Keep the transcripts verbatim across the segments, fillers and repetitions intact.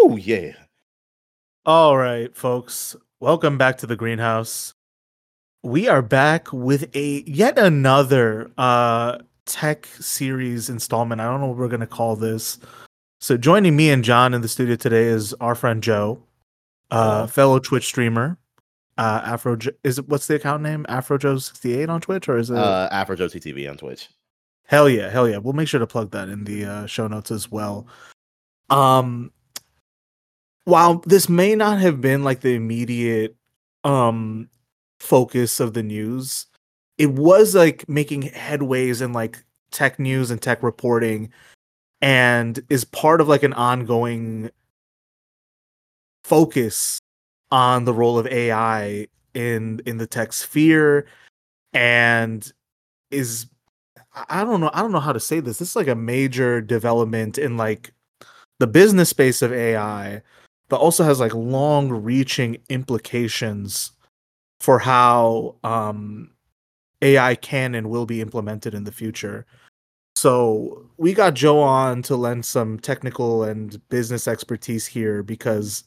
Oh yeah. All right, folks. Welcome back to the greenhouse. We are back with a yet another uh tech series installment. I don't know what we're gonna call this. So joining me and John in the studio today is our friend Joe, uh Hello. fellow Twitch streamer. Uh Afro is it what's the account name? Afro Joe sixty-eight on Twitch, or is it Uh, Afro Joe T T V on Twitch. hell yeah, hell yeah. We'll make sure to plug that in the uh, show notes as well. Um while this may not have been like the immediate um focus of the news, it was like making headways in like tech news and tech reporting, and is part of like an ongoing focus on the role of A I in in the tech sphere, and is I I don't know I don't know how to say this. This is like a major development in like the business space of A I, but also has like long reaching implications for how um A I can and will be implemented in the future. So we got Joe on to lend some technical and business expertise here, because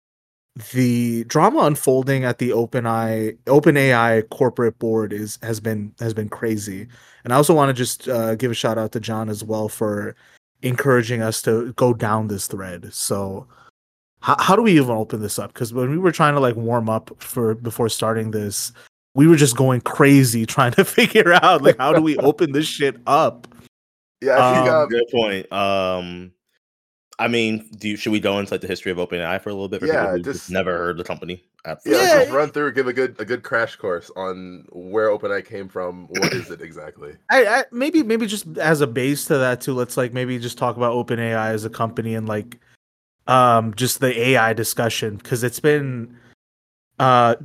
the drama unfolding at the OpenAI OpenAI corporate board is has been has been crazy. And I also want to just uh, give a shout out to John as well for encouraging us to go down this thread. So how how do we even open this up? Because when we were trying to like warm up for before starting this, we were just going crazy trying to figure out like how do we open this shit up. Yeah, I think Um, um, Good point. Um, I mean, do you, should we go into like the history of OpenAI for a little bit for Yeah, people who just- just never heard the company? At yeah, first? Yeah. just run through, give a good a good crash course on where OpenAI came from. What is it exactly? I, I maybe maybe just as a base to that too. Let's like maybe just talk about OpenAI as a company and like um just the A I discussion, because it's been uh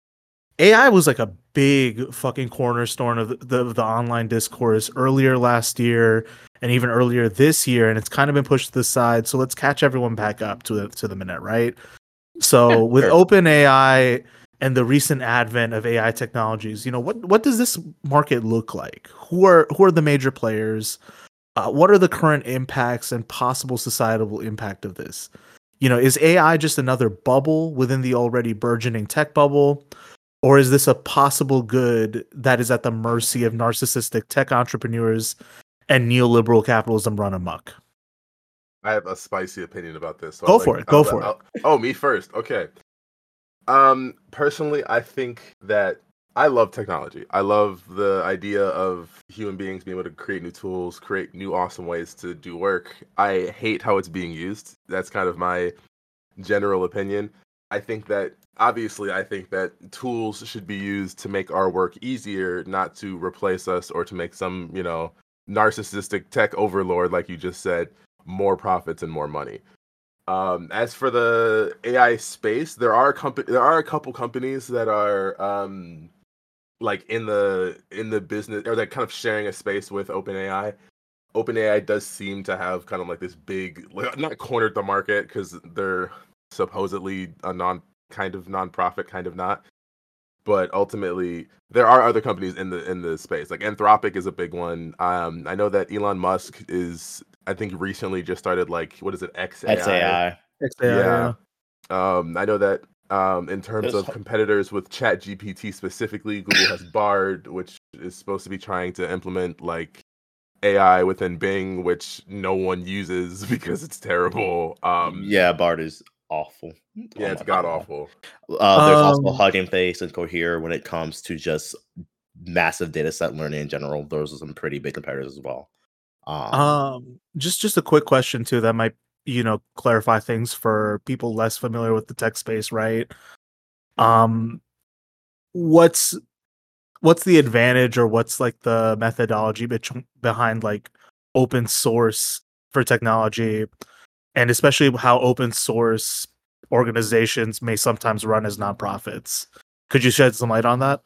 A I was like a big fucking cornerstone of the, the the online discourse earlier last year and even earlier this year, and it's kind of been pushed to the side. So let's catch everyone back up to the to the minute, right? So Yeah, with sure. OpenAI and the recent advent of A I technologies, you know, what what does this market look like? Who are who are the major players? Uh, what are the current impacts and possible societal impact of this? You know, is A I just another bubble within the already burgeoning tech bubble? Or is this a possible good that is at the mercy of narcissistic tech entrepreneurs and neoliberal capitalism run amok? I have a spicy opinion about this. So Go I'll for let- it, go I'll for let- it. I'll- Oh, me first. Okay. Um, personally, I think that I love technology. I love the idea of human beings being able to create new tools, create new awesome ways to do work. I hate how it's being used. That's kind of my general opinion. I think that obviously I think that tools should be used to make our work easier, not to replace us or to make some, you know, narcissistic tech overlord, like you just said, more profits and more money. Um, as for the A I space, there are comp- there are a couple companies that are um, like in the in the business, or they're kind of sharing a space with OpenAI. OpenAI does seem to have kind of like this big, like, not cornered the market, because they're supposedly a non kind of nonprofit, kind of not. But ultimately, there are other companies in the in the space. Like Anthropic is a big one. Um, I know that Elon Musk is, I think, recently just started like, what is it, X A I? X A I. Yeah. Um, I know that um, in terms There's of ho- competitors with ChatGPT specifically, Google has Bard, which is supposed to be trying to implement like A I within Bing, which no one uses because it's terrible. Um, yeah, Bard is awful. yeah, Oh it's my god God. awful. Uh, there's also Um, Hugging Face and Cohere when it comes to just massive data set learning in general. Those are some pretty big competitors as well. Um, Um, just just a quick question too that might, you know, clarify things for people less familiar with the tech space, right? Um, what's what's the advantage, or what's like the methodology bet- behind like open source for technology, and especially how open source organizations may sometimes run as nonprofits? Could you shed some light on that?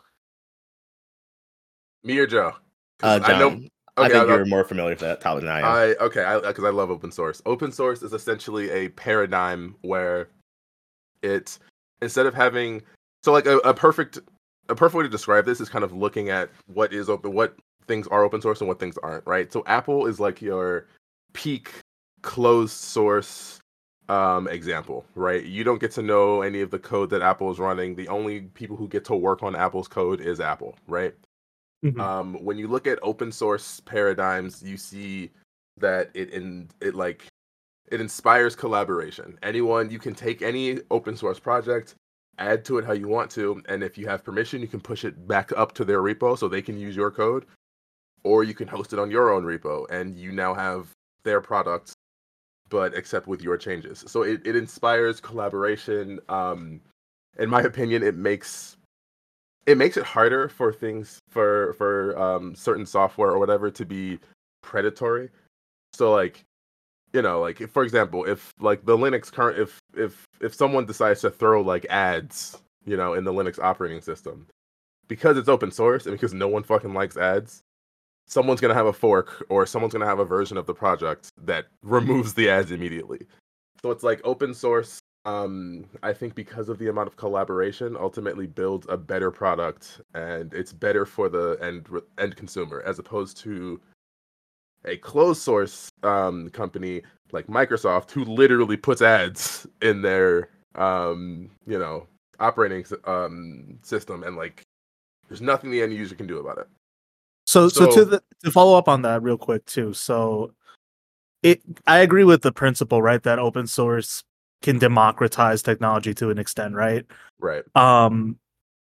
Me or Joe? 'Cause uh, John, I know. I Okay, think I, you're more familiar with that topic than I am. I okay, I because I love open source. Open source is essentially a paradigm where it, instead of having, so like a, a perfect a perfect way to describe this is kind of looking at what is open, what things are open source and what things aren't, right? So Apple is like your peak closed source um, example, right? You don't get to know any of the code that Apple is running. The only people who get to work on Apple's code is Apple, right? Mhm. Um, when you look at open source paradigms, you see that it in it like it inspires collaboration. Anyone, you can take any open source project, add to it how you want to, and if you have permission, you can push it back up to their repo so they can use your code, or you can host it on your own repo, and you now have their product, but except with your changes. So it, it inspires collaboration. Um, in my opinion, it makes it makes it harder for things for for um, certain software or whatever to be predatory. So like, you know, like if, for example, if like the Linux current, if if if someone decides to throw like ads, you know, in the Linux operating system, because it's open source and because no one fucking likes ads, someone's gonna have a fork or someone's gonna have a version of the project that removes the ads immediately. So it's like open source. Um, I think because of the amount of collaboration, ultimately builds a better product, and it's better for the end end consumer as opposed to a closed source um, company like Microsoft, who literally puts ads in their um, you know operating um, system, and like there's nothing the end user can do about it. So, so, So to the, to follow up on that real quick too. So, it I agree with the principle, right? That open source can democratize technology to an extent, right? right, Um,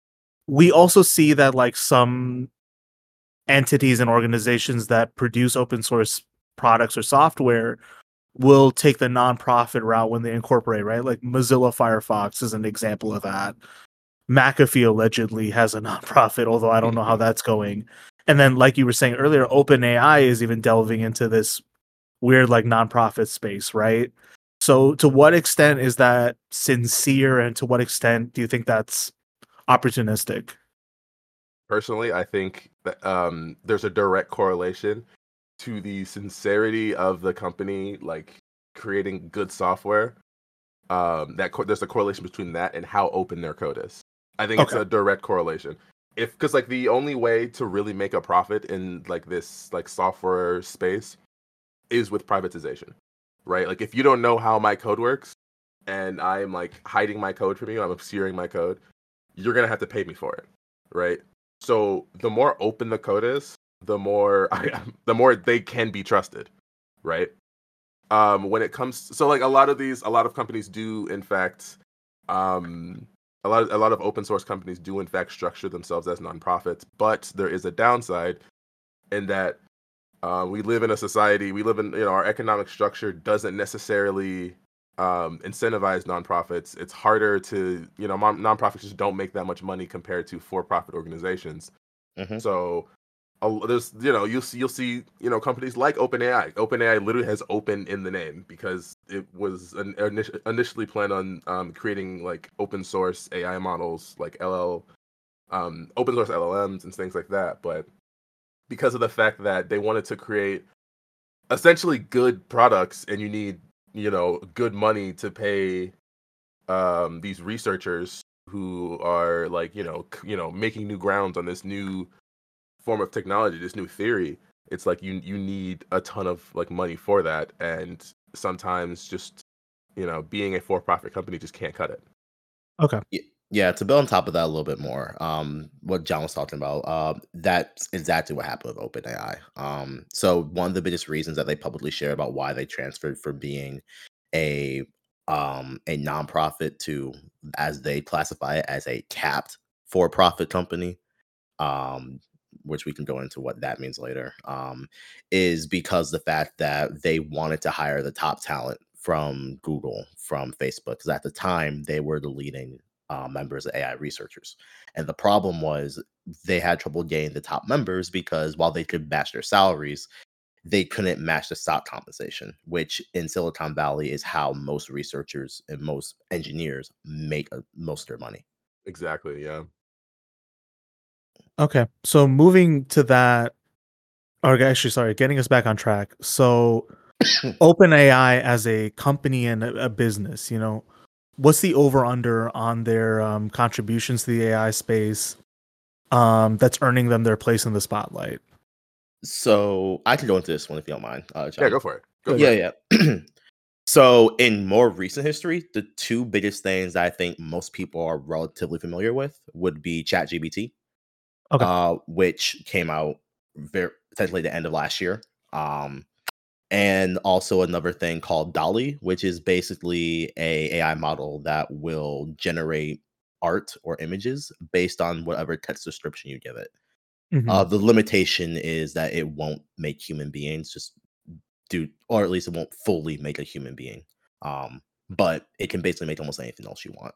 we also see that like some entities and organizations that produce open source products or software will take the nonprofit route when they incorporate, right? Like Mozilla Firefox is an example of that. McAfee allegedly has a nonprofit, although I don't know how that's going. And then, like you were saying earlier, OpenAI is even delving into this weird, like, nonprofit space, right? So, to what extent is that sincere, and to what extent do you think that's opportunistic? personally, I think that um, there's a direct correlation to the sincerity of the company, like creating good software. Um, that co- there's a correlation between that and how open their code is. I think it's Okay. a direct correlation. If because like the only way to really make a profit in like this like software space is with privatization, right? Like if you don't know how my code works and I'm like hiding my code from you, I'm obscuring my code, you're gonna have to pay me for it, right? So the more open the code is, the more I, the more they can be trusted, right? Um, when it comes, so like a lot of these, a lot of companies do in fact, um, a lot, of, a lot of open source companies do in fact structure themselves as nonprofits, but there is a downside in that uh, we live in a society, we live in, you know, our economic structure doesn't necessarily um, incentivize nonprofits. It's harder to, you know, mon- nonprofits just don't make that much money compared to for-profit organizations. Mhm. So a- there's, you know, you'll see, you'll see, you know, companies like OpenAI. OpenAI literally has open in the name because it was an, init- initially planned on um, creating like open source A I models, like L L, um, open source L L Ms and things like that. But because of the fact that they wanted to create essentially good products, and you need, you know, good money to pay um, these researchers who are like, you know, c- you know, making new grounds on this new form of technology, this new theory. It's like you you need a ton of like money for that, and sometimes just, you know, being a for-profit company just can't cut it. Okay. Y- Yeah, to build on top of that a little bit more, um, what John was talking about, um, that's exactly what happened with OpenAI. Um, so one of the biggest reasons that they publicly shared about why they transferred from being a um a nonprofit to, as they classify it, as a capped for-profit company, um, which we can go into what that means later, um, is because the fact that they wanted to hire the top talent from Google, from Facebook, because at the time they were the leading uh, members of A I researchers. And the problem was they had trouble getting the top members because while they could match their salaries, they couldn't match the stock compensation, which in Silicon Valley is how most researchers and most engineers make uh, most of their money. Exactly. Yeah. Okay. So moving to that, or actually, sorry, getting us back on track. So OpenAI as a company and a, a business, you know, what's the over under on their um, contributions to the A I space um, that's earning them their place in the spotlight? So I can go into this one if you don't mind, uh, Yeah. John. Go for it. Go Good. for Yeah, it. yeah. So, in more recent history, the two biggest things I think most people are relatively familiar with would be ChatGPT, Okay. uh, which came out very essentially the end of last year. Um, and also another thing called Dolly, which is basically a AI model that will generate art or images based on whatever text description you give it. Uh, Mhm. the limitation is that it won't make human beings just do, or at least it won't fully make a human being. Um, but it can basically make almost anything else you want.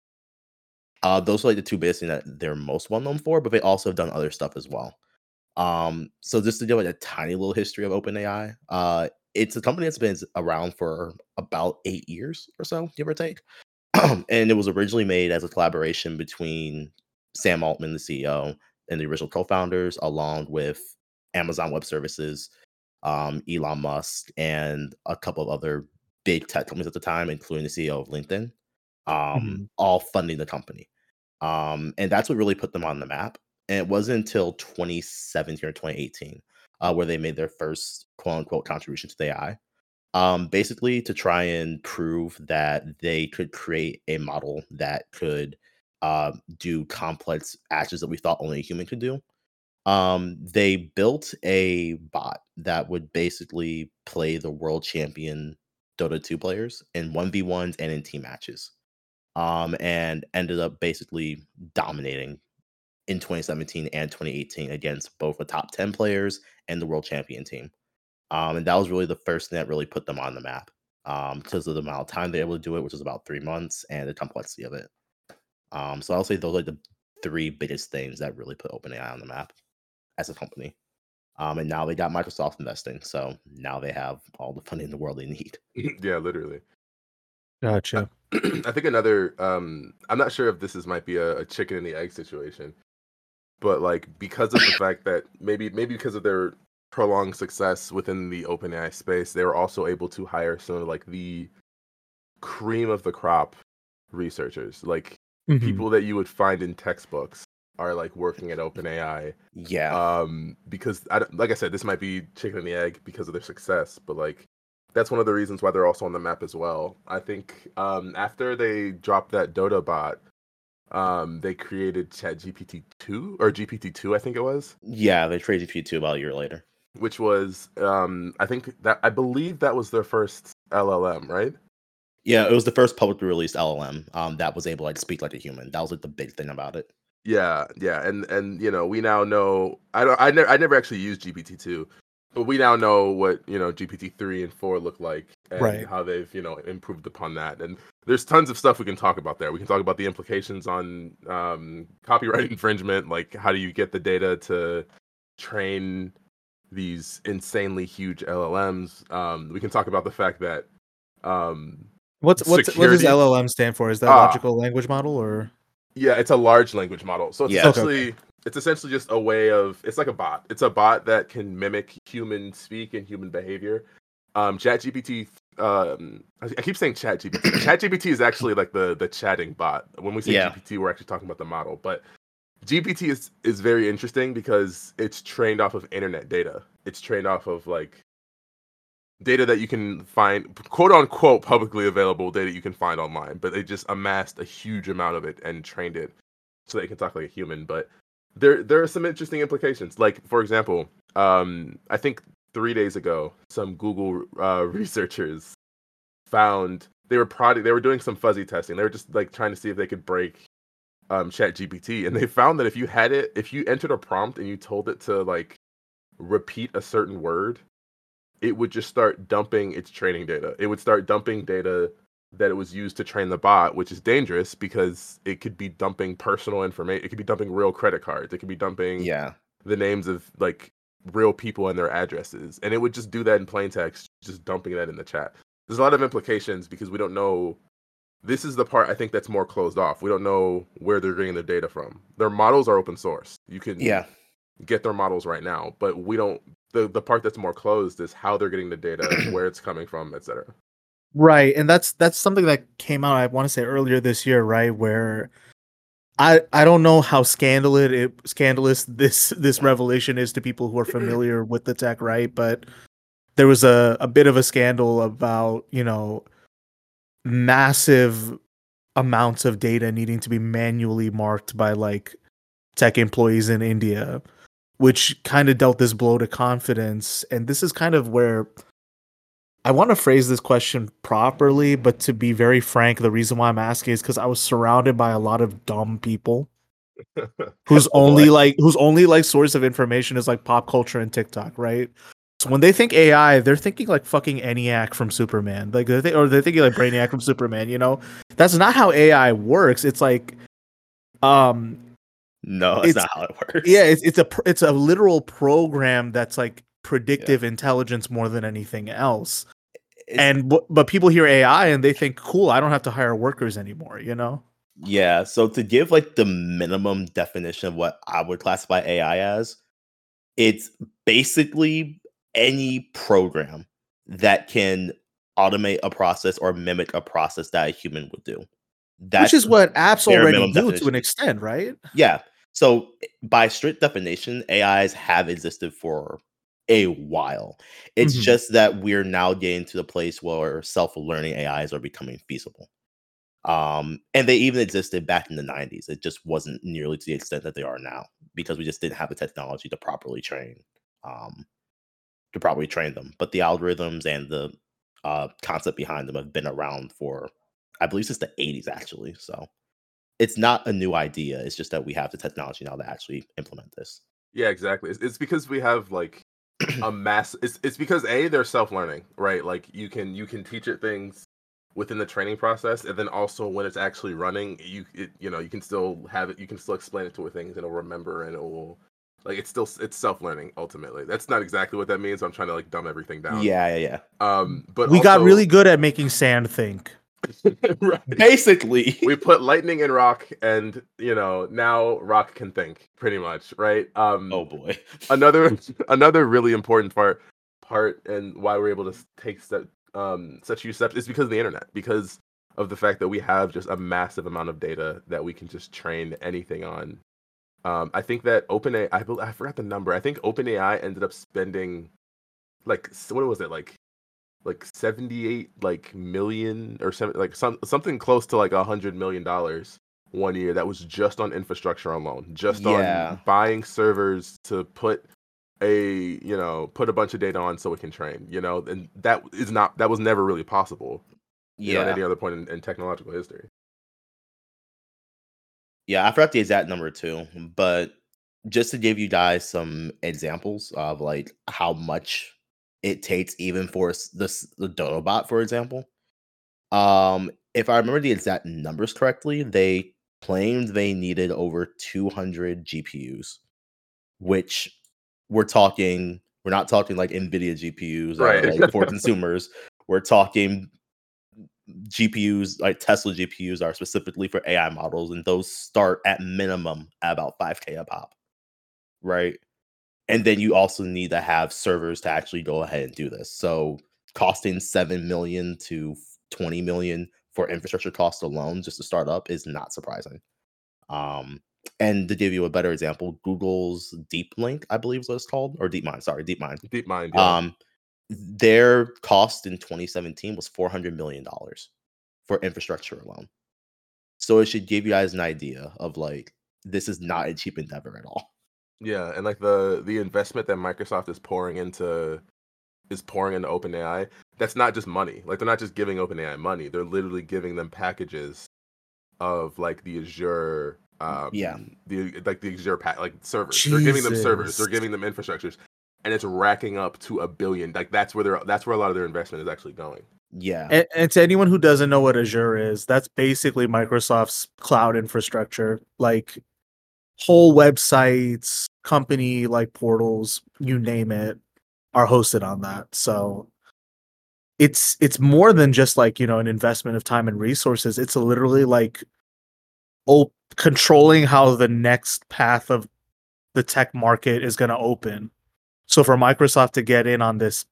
Uh, those are like the two biggest things that they're most well known for, but they also have done other stuff as well. Um, so just to give like a tiny little history of OpenAI, uh, it's a company that's been around for about eight years or so, give or take. And it was originally made as a collaboration between Sam Altman, the C E O, and the original co-founders, along with Amazon Web Services, um, Elon Musk, and a couple of other big tech companies at the time, including the C E O of LinkedIn, um, Mhm. all funding the company. Um, and that's what really put them on the map. And it wasn't until twenty seventeen or twenty eighteen uh, where they made their first quote unquote contribution to the A I. Um, basically, to try and prove that they could create a model that could uh, do complex actions that we thought only a human could do. Um, they built a bot that would basically play the world champion Dota two players in one v ones and in team matches. Um, and ended up basically dominating in twenty seventeen and twenty eighteen against both the top ten players and the world champion team. Um, and that was really the first thing that really put them on the map, um, because of the amount of time they're able to do it, which is about three months, and the complexity of it. Um, so I'll say those are the three biggest things that really put OpenAI on the map as a company. Um, and now they got Microsoft investing, so now they have all the funding in the world they need. Yeah, literally. Uh, Gotcha. I think another. Um, I'm not sure if this is might be a, a chicken and the egg situation, but like because of the fact that maybe maybe because of their prolonged success within the OpenAI space, they were also able to hire some of like the cream of the crop researchers, like Mhm. people that you would find in textbooks are like working at OpenAI. Yeah, Um, because I, don't- like I said, this might be chicken and the egg because of their success, but like that's one of the reasons why they're also on the map as well. I think um, after they dropped that Dota bot, um, they created ChatGPT two or G P T two, I think it was, yeah, they traded you two about a year later. which was um, I think that I believe that was their first L L M, right? Yeah, it was the first publicly released L L M um, that was able to like speak like a human. That was like the big thing about it. Yeah, yeah, and and you know we now know. I don't. I never. I never actually used G P T two, but we now know what you know G P T three and four look like and Right. how they've you know improved upon that. And there's tons of stuff we can talk about there. We can talk about the implications on um, copyright infringement. Like how do you get the data to train these insanely huge L L Ms? Um, we can talk about the fact that um, What's what's what does security. L L M stand for? Is that Ah, logical language model or? Yeah, it's a large language model. So it's Yeah. Okay. Okay. essentially it's essentially just a way of it's like a bot. It's a bot that can mimic human speak and human behavior. Um ChatGPT um I I keep saying ChatGPT. ChatGPT is actually like the the chatting bot. When we say Yeah. G P T, we're actually talking about the model. But G P T is is very interesting because it's trained off of internet data. It's trained off of like data that you can find, quote unquote, publicly available data you can find online, but they just amassed a huge amount of it and trained it so that it can talk like a human. But there there are some interesting implications. Like, for example, um, I think three days ago, some Google uh, researchers found they were prod- they were doing some fuzzy testing. They were just like trying to see if they could break um, Chat G P T, and they found that if you had it, if you entered a prompt and you told it to like repeat a certain word, it would just start dumping its training data. It would start dumping data that it was used to train the bot, which is dangerous because it could be dumping personal information. It could be dumping real credit cards. It could be dumping Yeah. the names of like real people and their addresses. And it would just do that in plain text, just dumping that in the chat. There's a lot of implications because we don't know. This is the part I think that's more closed off. We don't know where they're getting the data from. Their models are open source. You can Yeah. get their models right now, but we don't. The the part that's more closed is how they're getting the data, where it's coming from, et cetera. Right, and that's that's something that came out. I want to say earlier this year, right? Where I I don't know how scandalous it scandalous this this revelation is to people who are familiar with the tech, right? But there was a, a bit of a scandal about, you know, massive amounts of data needing to be manually marked by like tech employees in India, which kind of dealt this blow to confidence. And this is kind of where I want to phrase this question properly, but to be very frank, the reason why I'm asking is because I was surrounded by a lot of dumb people whose Oh, only boy. like whose only like source of information is like pop culture and TikTok, right? So when they think A I, they're thinking like fucking ENIAC from Superman, like they or they're thinking like Brainiac from Superman. You know, that's not how A I works. It's like, um, No, that's it's not how it works. yeah, it's it's a pr- it's a literal program that's like predictive intelligence more than anything else. It's, And but, but people hear A I and they think, cool, I don't have to hire workers anymore. You know? yeah, so to give like the minimum definition of what I would classify A I as, it's basically any program that can automate a process or mimic a process that a human would do. That's Which is the what apps bare already minimum do to definition. an extent, right? Yeah. So by strict definition, A Is have existed for a while. It's Mhm. just that we're now getting to the place where self-learning A Is are becoming feasible. Um, and they even existed back in the nineties. It just wasn't nearly to the extent that they are now because we just didn't have the technology to properly train, um, to properly train them. But the algorithms and the uh, concept behind them have been around for, I believe, since the eighties, actually. So it's not a new idea. It's just that we have the technology now to actually implement this. Yeah, exactly. It's, it's because we have like a mass. It's it's because a they're self learning, right? Like you can you can teach it things within the training process, and then also when it's actually running, you it, you know you can still have it. You can still explain it to it things, and it'll remember, and it will like it's still it's self learning ultimately. That's not exactly what that means. I'm trying to like dumb everything down. Yeah, yeah, Um, but We also, got really good at making sand think. right. yeah. Basically, We put lightning in rock, and you know now rock can think pretty much, right? Um, oh boy. another another really important part part and why we're able to take step um such huge steps is because of the internet, because of the fact that we have just a massive amount of data that we can just train anything on. um I think that OpenAI, I, bel- I forgot the number. I think OpenAI ended up spending like s- what was it like like seventy-eight like million or seven like some something close to like a hundred million dollars one year. That was just on infrastructure alone, just Yeah. on buying servers to put a you know put a bunch of data on so it can train, you know and that is not that was never really possible, you know at Yeah. any other point in, in technological history. Yeah, I forgot the exact number too, but just to give you guys some examples of like how much it takes even for s- this the Dodo bot, for example. Um, if I remember the exact numbers correctly, they claimed they needed over two hundred G P Us, which we're talking, we're not talking like NVIDIA G P Us are Right. like for consumers. We're talking G P Us, like Tesla G P Us, are specifically for A I models, and those start at minimum at about five K a pop, right? And then you also need to have servers to actually go ahead and do this. So costing seven million to twenty million for infrastructure costs alone just to start up is not surprising. Um, and to give you a better example, Google's DeepLink, I believe is what it's called, or DeepMind, sorry, DeepMind. DeepMind, yeah. Um, their cost in twenty seventeen was four hundred million dollars for infrastructure alone. So it should give you guys an idea of like this is not a cheap endeavor at all. Yeah, and like the the investment that Microsoft is pouring into is pouring into OpenAI, that's not just money. Like they're not just giving OpenAI money. They're literally giving them packages of like the Azure, um, Yeah. the like the Azure pack, like servers. They're giving them servers. They're Jesus. giving them infrastructures, and it's racking up to a billion. Like that's where they're that's where a lot of their investment is actually going. Yeah. And, and to anyone who doesn't know what Azure is, that's basically Microsoft's cloud infrastructure. Like whole websites, company like portals, you name it, are hosted on that. So it's it's more than just like, you know, an investment of time and resources. It's literally like op- controlling how the next path of the tech market is going to open. So for Microsoft to get in on this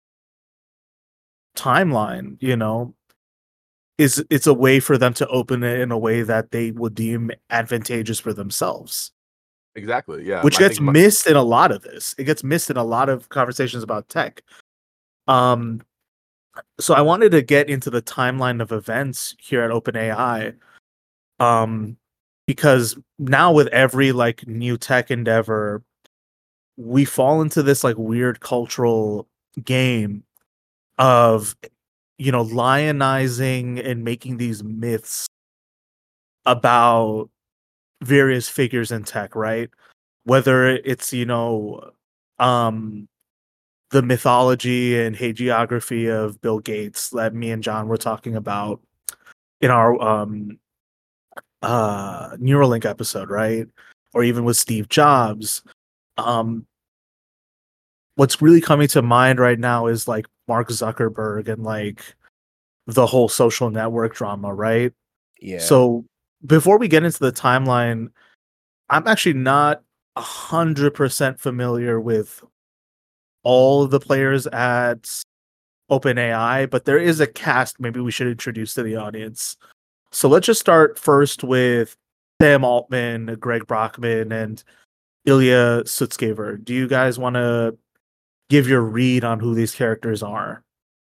timeline, you know, is it's a way for them to open it in a way that they would deem advantageous for themselves, Exactly. Yeah. which I gets think my, missed in a lot of this. It gets missed in a lot of conversations about tech. Um, so I wanted to get into the timeline of events here at OpenAI, um, because now with every like new tech endeavor, we fall into this like weird cultural game of, you know, lionizing and making these myths about various figures in tech, right? Whether it's, you know, um the mythology and hagiography of Bill Gates that me and John were talking about in our um uh Neuralink episode, right? Or even with Steve Jobs. Um what's really coming to mind right now is like Mark Zuckerberg and like the whole social network drama, right? Yeah. So before we get into the timeline, I'm actually not a hundred percent familiar with all of the players at OpenAI, but there is a cast maybe we should introduce to the audience. So let's just start first with Sam Altman, Greg Brockman, and Ilya Sutskever. Do you guys want to give your read on who these characters are?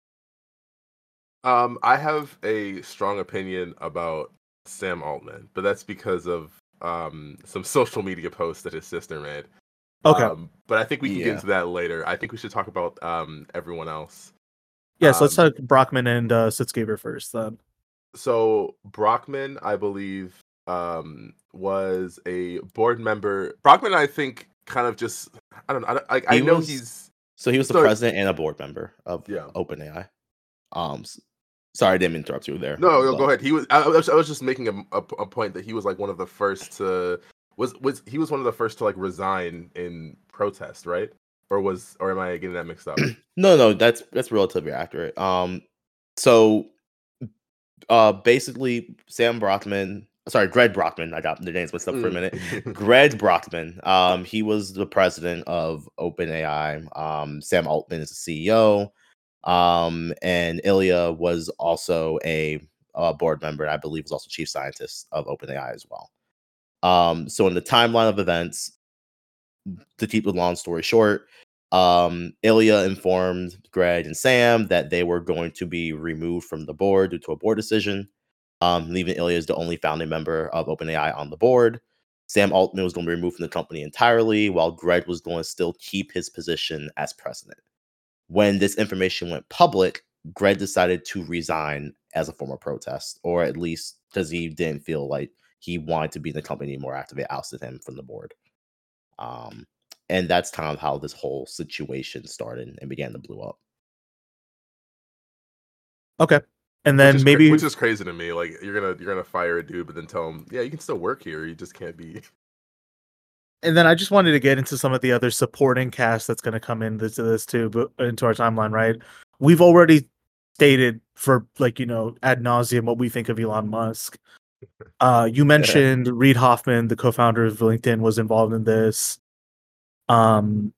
Um, I have a strong opinion about Sam Altman, but that's because of um some social media posts that his sister made. Okay. Um, but I think we can get Yeah. into that later. I think we should talk about um everyone else. Yes, let's Um, talk Brockman and uh, Sutskever first then. So Brockman, I believe, um, was a board member. Brockman, I think, kind of just I don't know. I, don't- I, I He know was he's so he was the so president and a board member of yeah. OpenAI. Um, s- sorry, I didn't interrupt you there. No, no, go but ahead. He was. I, I was. I was just making a, a, a point that he was like one of the first to was was he was one of the first to like resign in protest, right? Or was or am I getting that mixed up? no, no, that's that's relatively accurate. Um, so uh, basically, Sam Brockman, sorry, Greg Brockman. I got the names mixed up for a minute. Mm. Greg Brockman. Um, he was the president of OpenAI. Um, Sam Altman is the C E O. Um, and Ilya was also a, uh board member, and I believe was also chief scientist of OpenAI as well. Um, so in the timeline of events, to keep the long story short, um, Ilya informed Greg and Sam that they were going to be removed from the board due to a board decision, um, leaving Ilya as the only founding member of OpenAI on the board. Sam Altman was going to be removed from the company entirely, while Greg was going to still keep his position as president. When this information went public, Greg decided to resign as a form of protest, or at least because he didn't feel like he wanted to be in the company anymore after they ousted him from the board. Um, and that's kind of how this whole situation started and began to blow up. Okay. And Which then is cra- maybe which is crazy to me. Like you're gonna you're gonna fire a dude, but then tell him, yeah, you can still work here. You just can't be. and then I just wanted to get into some of the other supporting cast that's going to come into this too, but into our timeline, right? We've already stated for like, you know, ad nauseum what we think of Elon Musk. Uh, you mentioned Reid Hoffman, the co-founder of LinkedIn, was involved in this. Um,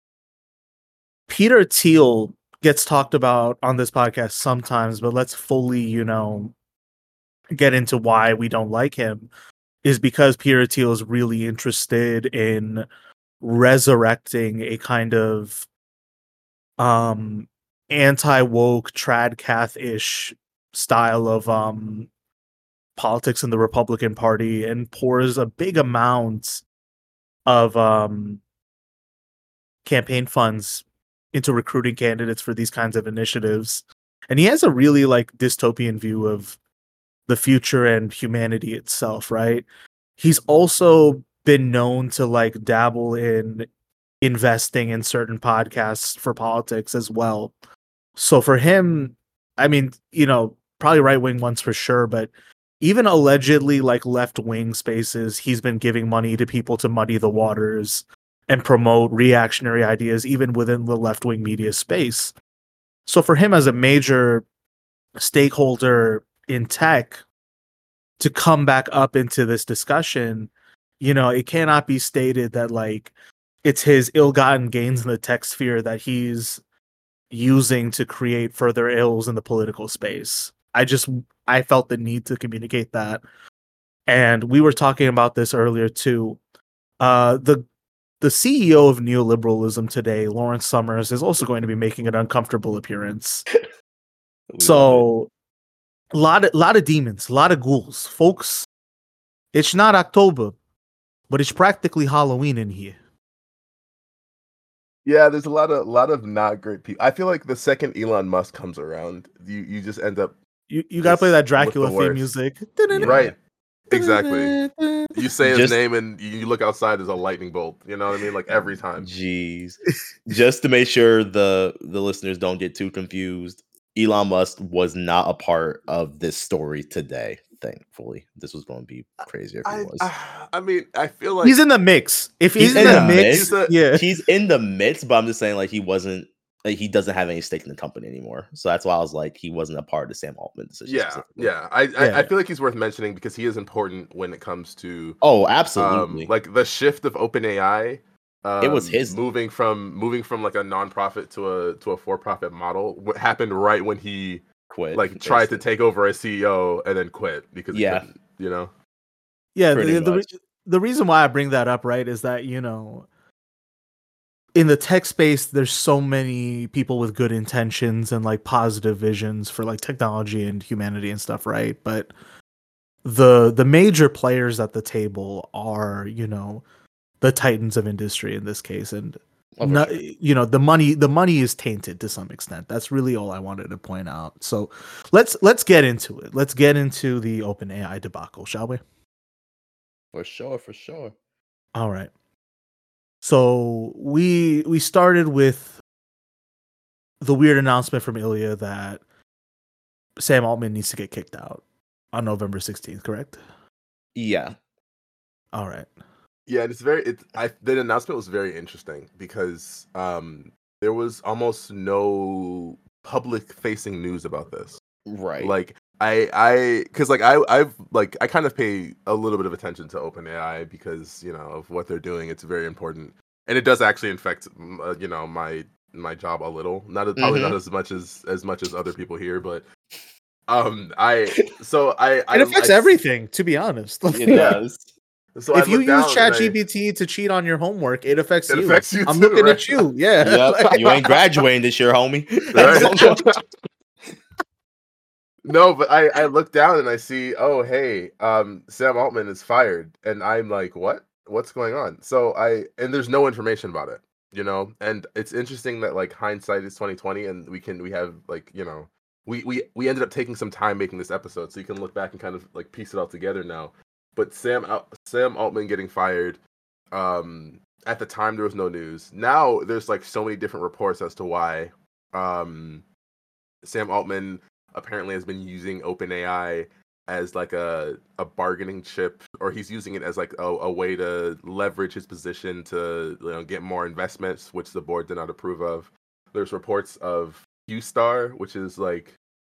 Peter Thiel gets talked about on this podcast sometimes, but let's fully, you know, get into why we don't like him. Is because Peter Thiel is really interested in resurrecting a kind of um anti-woke tradcath-ish style of um politics in the Republican Party, and pours a big amount of um campaign funds into recruiting candidates for these kinds of initiatives. And he has a really like dystopian view of the future and humanity itself, right? He's also been known to like dabble in investing in certain podcasts for politics as well. So for him, I mean, you know, probably right wing ones for sure, but even allegedly like left wing spaces, he's been giving money to people to muddy the waters and promote reactionary ideas, even within the left wing media space. So for him as a major stakeholder in tech to come back up into this discussion, you know, it cannot be stated that like it's his ill-gotten gains in the tech sphere that he's using to create further ills in the political space. I just I felt the need to communicate that. And we were talking about this earlier too. Uh the the C E O of neoliberalism today, Lawrence Summers, is also going to be making an uncomfortable appearance. So, a lot of lot of demons, a lot of ghouls, folks. It's not October, but it's practically Halloween in here. Yeah, there's a lot of lot of not great people. I feel like the second Elon Musk comes around, you you just end up You you gotta play that Dracula the theme worst. music. right. Exactly. You say his Just- name and you look outside, there's a lightning bolt. You know what I mean? Like every time. Jeez. Just to make sure the the listeners don't get too confused, Elon Musk was not a part of this story today. Thankfully, this was going to be crazy if he I, was. I, I mean, I feel like He's in the mix. If he's, He's in in the the mix, He's a- yeah. He's in the midst, but I'm just saying, like, he wasn't. Like, he doesn't have any stake in the company anymore. So that's why I was like, he wasn't a part of the Sam Altman decision. yeah, specifically. yeah. I, Yeah. I I feel like he's worth mentioning because he is important when it comes to Oh, um absolutely. like the shift of OpenAI. Um, It was his- moving from moving from like a nonprofit to a to a for profit model. What happened right when he Quit. like tried to basically. take over as C E O and then quit because he Yeah. couldn't, you know. Yeah, Pretty the, the, re- much. the reason why I bring that up, right, is that, you know, in the tech space, there's so many people with good intentions and like positive visions for like technology and humanity and stuff, right? But the the major players at the table are, you know, the titans of industry in this case, and Oh, for no, sure. you know, the money the money is tainted to some extent. That's really all I wanted to point out. So let's let's get into it. Let's get into the OpenAI debacle, shall we? For sure, for sure. All right. So we we started with the weird announcement from Ilya that Sam Altman needs to get kicked out on November sixteenth, correct? Yeah. All right. Yeah, and it's very it's I the announcement was very interesting because um there was almost no public facing news about this. Right. Like I I because like I I've like I kind of pay a little bit of attention to OpenAI because you know of what they're doing. It's very important, and it does actually affect uh, you know my my job a little. Not as- probably Mhm. not as much as as much as other people here, but um I so I I It affects I, everything, to be honest. it Yeah. does. So If I you looked use down and I- ChatGPT to cheat on your homework, it affects It you. affects you I'm too, looking right? at you. Yeah. Yep. Like- You ain't graduating this year, homie. Right. No, but I I look down and I see, oh hey, um, Sam Altman is fired, and I'm like, what? What's going on? So I and there's no information about it, you know. And it's interesting that like hindsight is twenty twenty, and we can we have like you know we we we ended up taking some time making this episode, so you can look back and kind of like piece it all together now. But Sam Al- Sam Altman getting fired, um, at the time there was no news. Now there's like so many different reports as to why, um, Sam Altman apparently has been using OpenAI as like a a bargaining chip, or he's using it as like a, a way to leverage his position to you know get more investments, which the board did not approve of. There's reports of Q-Star, which is like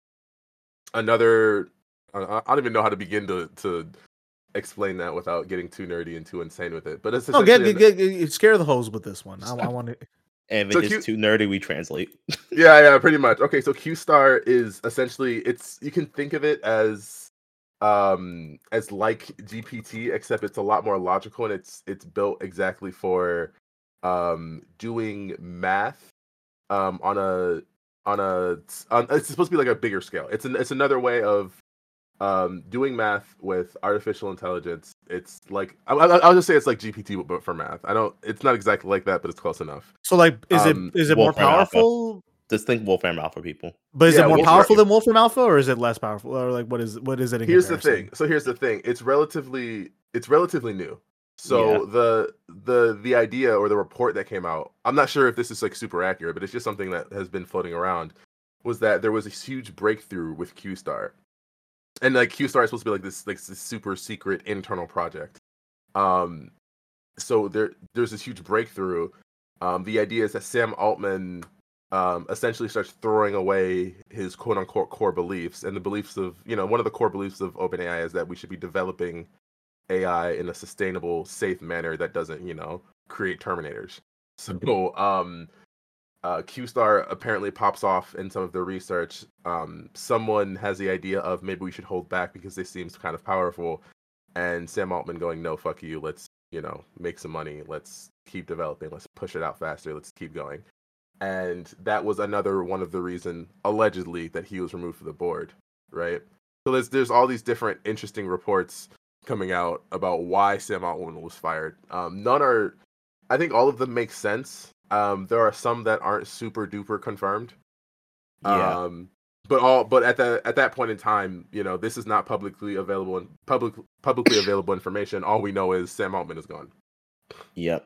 another. I I don't even know how to begin to to explain that without getting too nerdy and too insane with it. But it's No, get, essentially get, an- get, get- scare the hose with this one. I, I want to. And if So it Q- gets too nerdy, we translate. Yeah, yeah, pretty much. Okay, so Q-Star is essentially it's you can think of it as um as like G P T, except it's a lot more logical and it's it's built exactly for um doing math um on a on a on, it's supposed to be like a bigger scale. It's an it's another way of um doing math with artificial intelligence. It's like I, I, I'll just say it's like G P T but for math. I don't it's not exactly like that, but it's close enough. So, like, is Um, it is it more Wolfram Alpha. powerful? Just think Wolfram Alpha people. But is Yeah, it more Wolfram- powerful than Wolfram Alpha, or is it less powerful, or like what is what is it? In Here's the comparison? thing. So here's the thing. It's relatively it's relatively new. So Yeah. the the the idea or the report that came out, I'm not sure if this is like super accurate, but it's just something that has been floating around, was that there was a huge breakthrough with Q-Star. And like Q-Star is supposed to be like this like this super secret internal project. Um so there there's this huge breakthrough. Um the idea is that Sam Altman um, essentially starts throwing away his quote unquote core beliefs and the beliefs of, you know, one of the core beliefs of OpenAI is that we should be developing A I in a sustainable, safe manner that doesn't, you know, create Terminators. So, um, uh, Q-Star apparently pops off in some of the research. Um, someone has the idea of maybe we should hold back because they seem kind of powerful. And Sam Altman going, no, fuck you. Let's you know, make some money. Let's keep developing. Let's push it out faster. Let's keep going. And that was another one of the reason, allegedly, that he was removed from the board, right? So there's there's all these different interesting reports coming out about why Sam Altman was fired. Um, none are, I think all of them make sense. Um, there are some that aren't super duper confirmed. Yeah. Um, but all but at the at that point in time, you know, this is not publicly available and public publicly available information. All we know is Sam Altman is gone. Yep.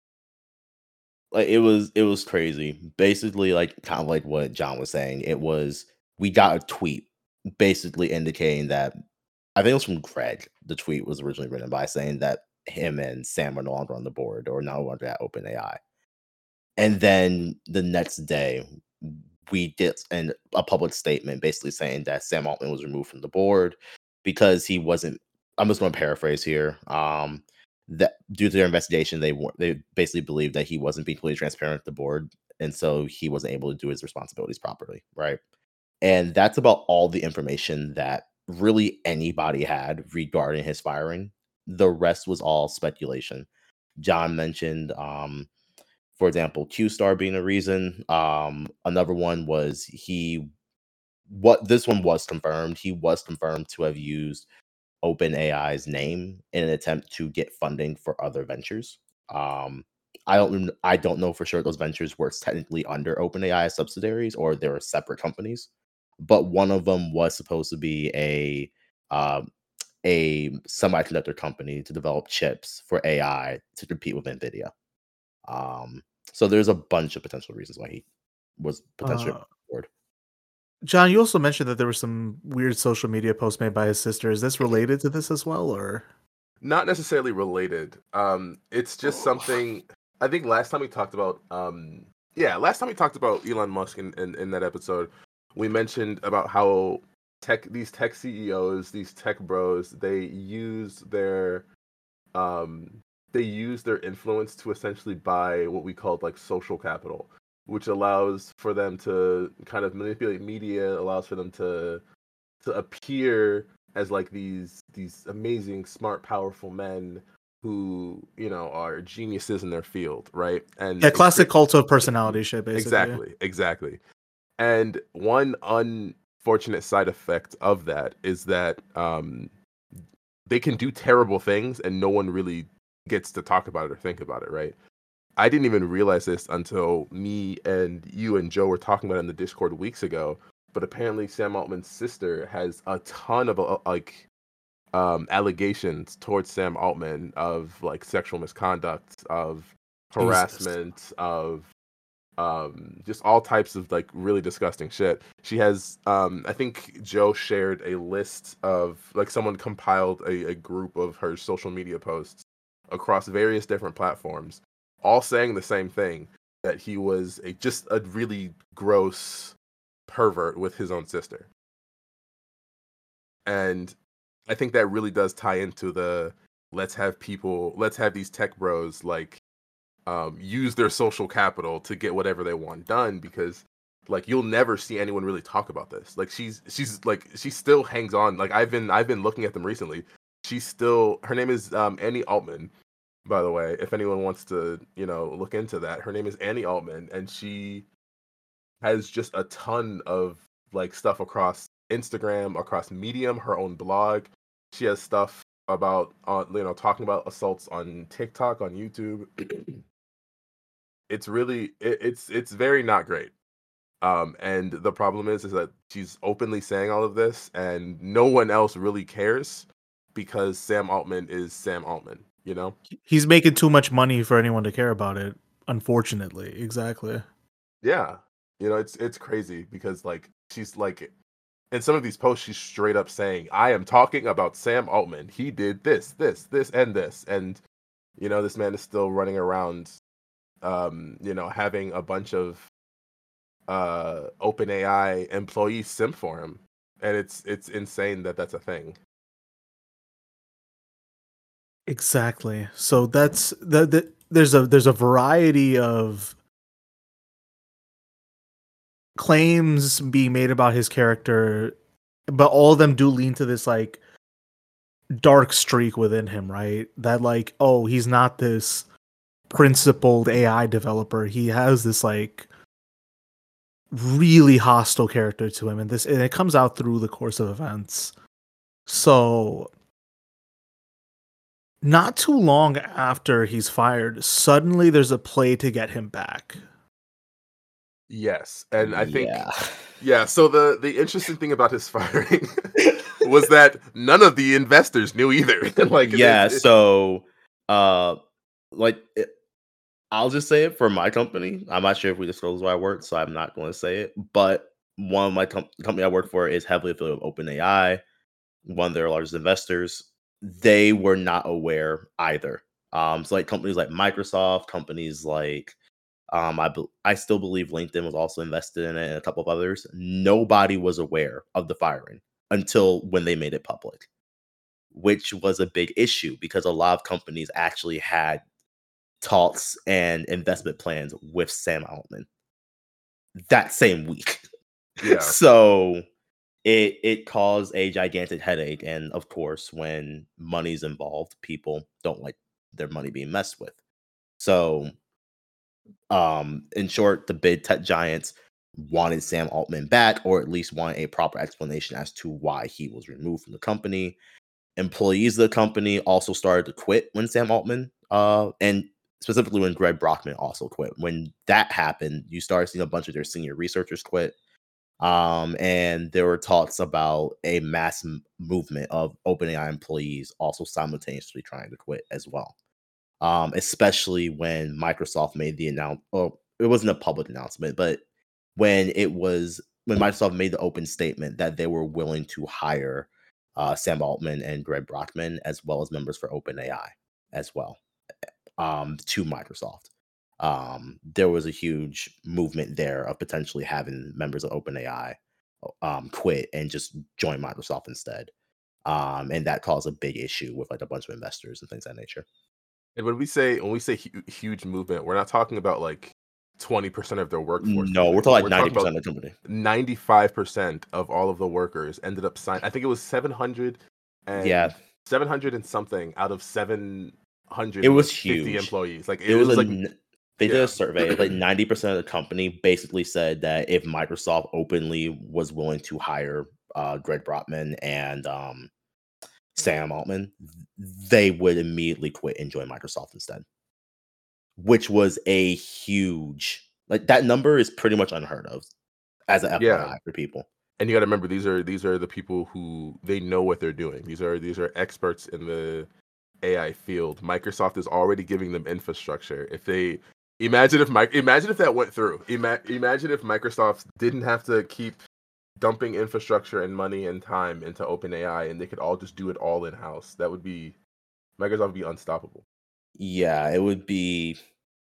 Like it was it was crazy. Basically, like kind of like what John was saying. It was we got a tweet basically indicating that I think it was from Greg. The tweet was originally written by saying that him and Sam are no longer on the board or no longer at OpenAI. And then the next day, we did an, a public statement basically saying that Sam Altman was removed from the board because he wasn't. I'm just going to paraphrase here. Um, that due to their investigation, they wa- they basically believed that he wasn't being completely transparent with the board, and so he wasn't able to do his responsibilities properly, right? And that's about all the information that really anybody had regarding his firing. The rest was all speculation. John mentioned, um, for example, Q Star being a reason. Um, another one was he. What this one was confirmed. He was confirmed to have used OpenAI's name in an attempt to get funding for other ventures. Um, I don't. rem- I don't know for sure those ventures were technically under OpenAI subsidiaries or they were separate companies, but one of them was supposed to be a um, a semiconductor company to develop chips for A I to compete with NVIDIA. Um, so there's a bunch of potential reasons why he was potentially Uh, bored. John, you also mentioned that there were some weird social media posts made by his sister. Is this related to this as well, or? Not necessarily related. Um, it's just something. I think last time we talked about, um, yeah, last time we talked about Elon Musk in, in, in that episode, we mentioned about how tech these tech C E Os, these tech bros, they use their um, they use their influence to essentially buy what we called like social capital, which allows for them to kind of manipulate media, allows for them to to appear as like these these amazing, smart, powerful men who, you know, are geniuses in their field, right? And Yeah, it classic cre- cult of personality shit, basically. exactly, exactly. And one unfortunate side effect of that is that um, they can do terrible things and no one really gets to talk about it or think about it, right? I didn't even realize this until me and you and Joe were talking about it in the Discord weeks ago. But apparently, Sam Altman's sister has a ton of uh, like um, allegations towards Sam Altman of like sexual misconduct, of Jesus. harassment, of um, just all types of like really disgusting shit. She has, um, I think Joe shared a list of like someone compiled a, a group of her social media posts across various different platforms, all saying the same thing, that he was a just a really gross pervert with his own sister. And I think that really does tie into the let's have people, let's have these tech bros like um, use their social capital to get whatever they want done, because like you'll never see anyone really talk about this. Like she's she's like she still hangs on. Like I've been I've been looking at them recently. She's still, her name is um, Annie Altman, by the way. If anyone wants to, you know, look into that, her name is Annie Altman, and she has just a ton of like stuff across Instagram, across Medium, her own blog. She has stuff about uh, you know, talking about assaults on TikTok, on YouTube. It's really it, it's it's very not great. Um, and the problem is is that she's openly saying all of this, and no one else really cares because Sam Altman is Sam Altman. You know? He's making too much money for anyone to care about it, unfortunately. Exactly. Yeah. You know, it's it's crazy because like she's like in some of these posts, she's straight up saying, "I am talking about Sam Altman. He did this, this, this, and this," and you know, this man is still running around, um, you know, having a bunch of uh OpenAI employees simp for him, and it's it's insane that that's a thing. Exactly. So that's the, the there's a there's a variety of claims being made about his character, but all of them do lean to this like dark streak within him, right? That like, oh, he's not this principled A I developer. He has this like really hostile character to him, and this and it comes out through the course of events. So not too long after he's fired, suddenly there's a play to get him back. Yes, and I think Yeah. yeah. So the the interesting thing about his firing was that none of the investors knew either. Like it- Yeah, it- so uh like it, I'll just say it for my company. I'm not sure if we disclose where I work, so I'm not going to say it. But one of my com- company I work for is heavily affiliated with OpenAI, one of their largest investors. They were not aware either. Um, so like companies like Microsoft, companies like um, I be- I still believe LinkedIn was also invested in it, and a couple of others. Nobody was aware of the firing until when they made it public, which was a big issue because a lot of companies actually had talks and investment plans with Sam Altman that same week. yeah. So it it caused a gigantic headache. And of course, when money's involved, people don't like their money being messed with. So um in short, the big tech giants wanted Sam Altman back, or at least wanted a proper explanation as to why he was removed from the company. Employees of the company also started to quit when Sam Altman, uh, and specifically when Greg Brockman also quit. When that happened, you started seeing a bunch of their senior researchers quit. Um, and there were talks about a mass m- movement of OpenAI employees also simultaneously trying to quit as well. Um, especially when Microsoft made the announcement. Well, it wasn't a public announcement, but when it was when Microsoft made the open statement that they were willing to hire uh, Sam Altman and Greg Brockman as well as members for OpenAI as well um, to Microsoft. Um, there was a huge movement there of potentially having members of OpenAI um, quit and just join Microsoft instead. Um, and that caused a big issue with like a bunch of investors and things of that nature. And when we say when we say hu- huge movement, we're not talking about like twenty percent of their workforce No, we're leaving. talking like We're ninety talking about percent of the company. ninety-five percent of all of the workers ended up signing. I think it was seven hundred and Yeah, seven hundred and something out of seven hundred it was fifty huge. employees. Like it, It it was was a like n- they did yeah, a survey. Like ninety percent of the company basically said that if Microsoft openly was willing to hire uh, Greg Brockman and um, Sam Altman, they would immediately quit and join Microsoft instead, which was a huge like that number is pretty much unheard of as an yeah. F Y I for people. And you got to remember these are these are the people who they know what they're doing. These are these are experts in the A I field. Microsoft is already giving them infrastructure. If they imagine if Mike imagine if that went through. Ima- imagine if Microsoft didn't have to keep dumping infrastructure and money and time into OpenAI and they could all just do it all in house. That would be Microsoft would be unstoppable. Yeah, it would be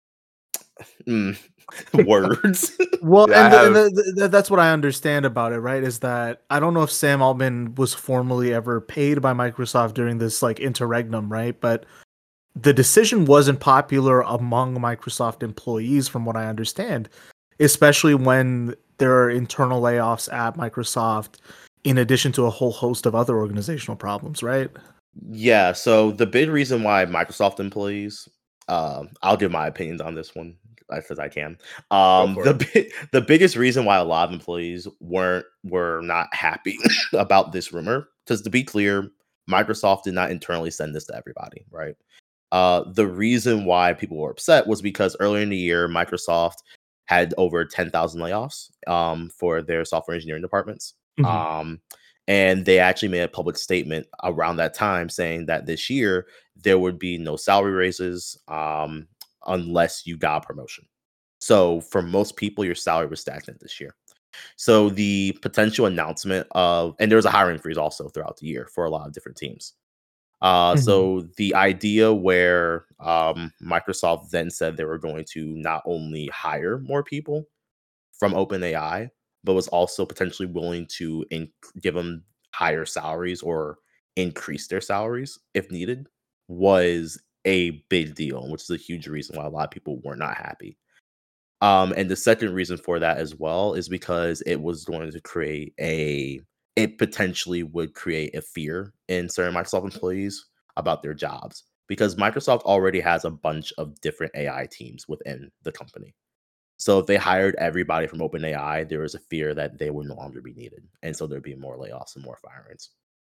mm, words. Well, Yeah, I and, the, and have the, the, that's what I understand about it, right? Is that I don't know if Sam Altman was formally ever paid by Microsoft during this like interregnum, right? But the decision wasn't popular among Microsoft employees, from what I understand, especially when there are internal layoffs at Microsoft, in addition to a whole host of other organizational problems, right? Yeah, so the big reason why Microsoft employees, um, I'll give my opinions on this one as I can. go Um, for the it. bi- the biggest reason why a lot of employees weren't were not happy about this rumor, because to be clear, Microsoft did not internally send this to everybody, right? Uh, the reason why people were upset was because earlier in the year, Microsoft had over ten thousand layoffs um, for their software engineering departments. Mhm. Um, and they actually made a public statement around that time saying that this year there would be no salary raises um, unless you got a promotion. So for most people, your salary was stagnant this year. So the potential announcement of, and there was a hiring freeze also throughout the year for a lot of different teams. Uh, Mhm. so the idea where um, Microsoft then said they were going to not only hire more people from OpenAI, but was also potentially willing to in- give them higher salaries or increase their salaries if needed, was a big deal, which is a huge reason why a lot of people were not happy. Um, and the second reason for that as well is because it was going to create a it potentially would create a fear in certain Microsoft employees about their jobs because Microsoft already has a bunch of different A I teams within the company. So if they hired everybody from OpenAI, there was a fear that they would no longer be needed, and so there'd be more layoffs and more firings.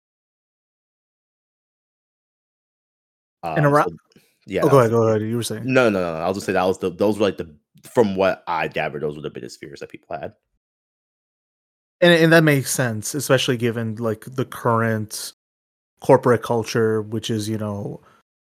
And Um, around so yeah, oh, that go was ahead, go ahead. You were saying. no, no, no, no. I'll just say that was the those were like the from what I gathered, those were the biggest fears that people had. And and that makes sense, especially given like the current corporate culture, which is, you know,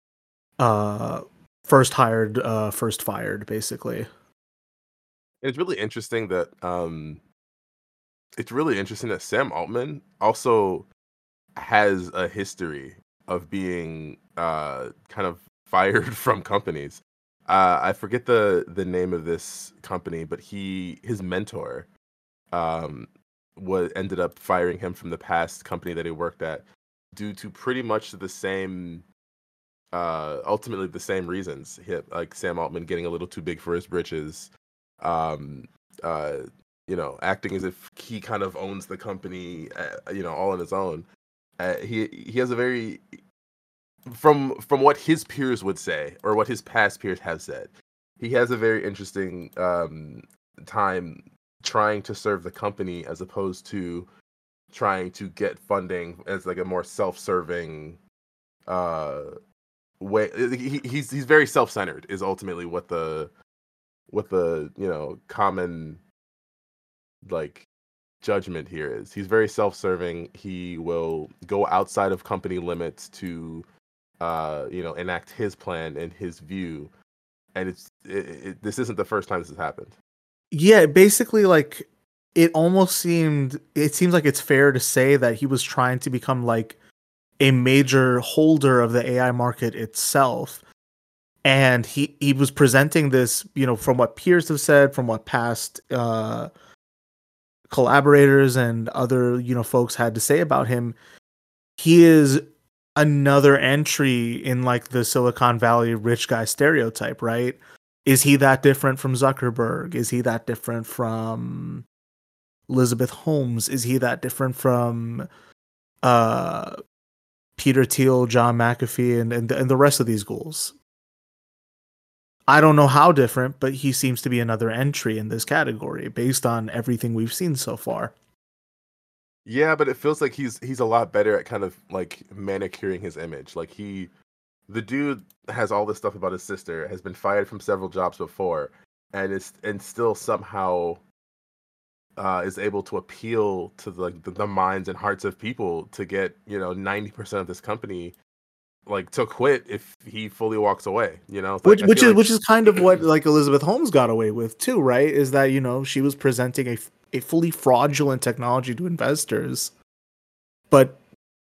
uh first hired, uh first fired, basically. It's really interesting that um, it's really interesting that Sam Altman also has a history of being uh kind of fired from companies. Uh, I forget the the name of this company, but he his mentor um was ended up firing him from the past company that he worked at due to pretty much the same uh ultimately the same reasons. He, like Sam Altman getting a little too big for his britches, um uh you know, acting as if he kind of owns the company, uh, you know, all on his own. Uh, he he has a very from from what his peers would say or what his past peers have said, he has a very interesting um, time trying to serve the company as opposed to trying to get funding as like a more self-serving uh, way. He, he's he's very self-centered is ultimately what the what the you know common like judgment here is. He's very self-serving. He will go outside of company limits to uh, you know, enact his plan and his view. And it's it, it, this isn't the first time this has happened. Yeah, basically, like it almost seemed. It seems like it's fair to say that he was trying to become like a major holder of the A I market itself, and he he was presenting this, you know, from what peers have said, from what past uh, collaborators and other, you know, folks had to say about him. He is another entry in like the Silicon Valley rich guy stereotype, right? Is he that different from Zuckerberg? Is he that different from Elizabeth Holmes? Is he that different from uh, Peter Thiel, John McAfee, and, and and the rest of these ghouls? I don't know how different, but he seems to be another entry in this category based on everything we've seen so far. Yeah, but it feels like he's he's a lot better at kind of like manicuring his image. Like he the dude has all this stuff about his sister, has been fired from several jobs before, and is and still somehow uh, is able to appeal to the, like the, the minds and hearts of people to get, you know, ninety percent of this company like to quit if he fully walks away. You know, it's like Which I which feel is like which is kind of what like Elizabeth Holmes got away with too, right? Is that, you know, she was presenting a a fully fraudulent technology to investors, but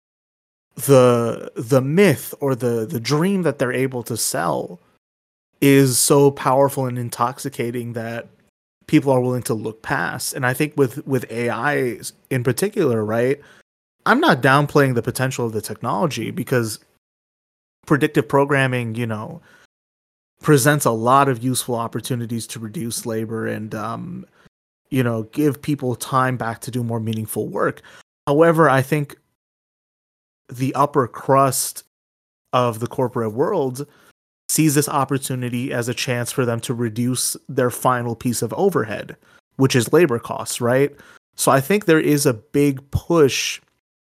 the the myth or the the dream that they're able to sell is so powerful and intoxicating that people are willing to look past. And I think with with A I in particular, right? I'm not downplaying the potential of the technology because predictive programming, you know, presents a lot of useful opportunities to reduce labor and um, you know, give people time back to do more meaningful work. However, I think the upper crust of the corporate world sees this opportunity as a chance for them to reduce their final piece of overhead, which is labor costs, right? So I think there is a big push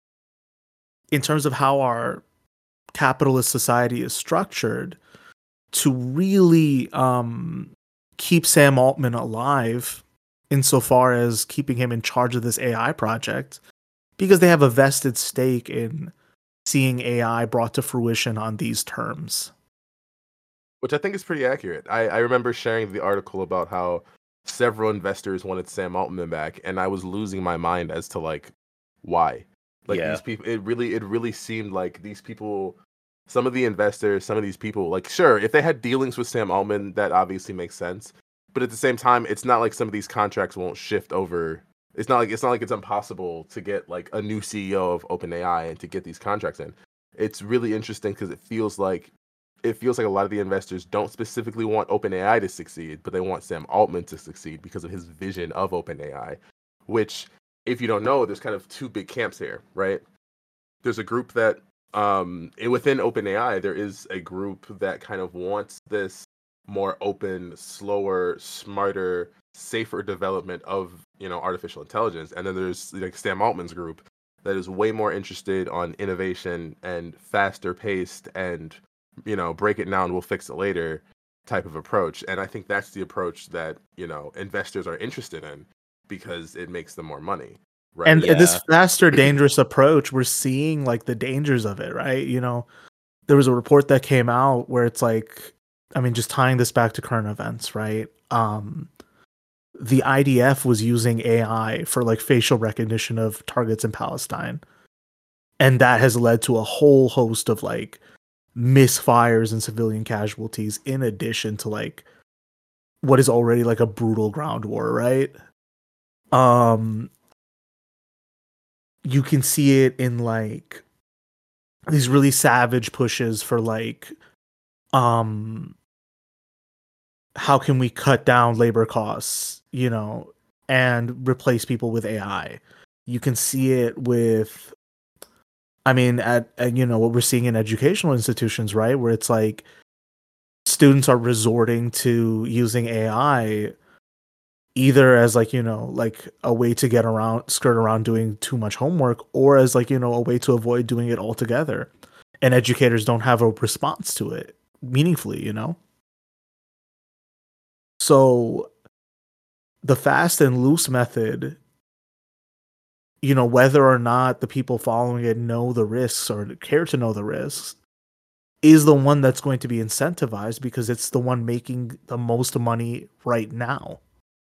in terms of how our capitalist society is structured to really um, keep Sam Altman alive insofar as keeping him in charge of this A I project, because they have a vested stake in seeing A I brought to fruition on these terms. which I think is pretty accurate. I, I remember sharing the article about how several investors wanted Sam Altman back, and I was losing my mind as to like why. Like Yeah. these people, it really it really seemed like these people, some of the investors, some of these people, like sure, if they had dealings with Sam Altman, that obviously makes sense. But at the same time, it's not like some of these contracts won't shift over. It's not like it's not like it's impossible to get like a new C E O of OpenAI and to get these contracts in. It's really interesting because it feels like it feels like a lot of the investors don't specifically want OpenAI to succeed, but they want Sam Altman to succeed because of his vision of OpenAI, which if you don't know, there's kind of two big camps here, right? There's a group that um within OpenAI, there is a group that kind of wants this more open, slower, smarter, safer development of, you know, artificial intelligence. And then there's like Sam Altman's group that is way more interested on innovation and faster paced and, you know, break it now and we'll fix it later type of approach. And I think that's the approach that, you know, investors are interested in because it makes them more money. Right. And Yeah. this faster, dangerous approach, we're seeing like the dangers of it, right? You know, there was a report that came out where it's like, I mean, just tying this back to current events, right? Um, the I D F was using A I for like facial recognition of targets in Palestine. And that has led to a whole host of like misfires and civilian casualties in addition to like what is already like a brutal ground war, right? Um, you can see it in like these really savage pushes for like, um, how can we cut down labor costs, you know, and replace people with A I? You can see it with, I mean, at, at you know what we're seeing in educational institutions, right, where it's like students are resorting to using A I either as like, you know, like a way to get around, skirt around doing too much homework, or as like, you know, a way to avoid doing it altogether. And educators don't have a response to it meaningfully, you know? So the fast and loose method, you know, whether or not the people following it know the risks or care to know the risks, is the one that's going to be incentivized because it's the one making the most money right now.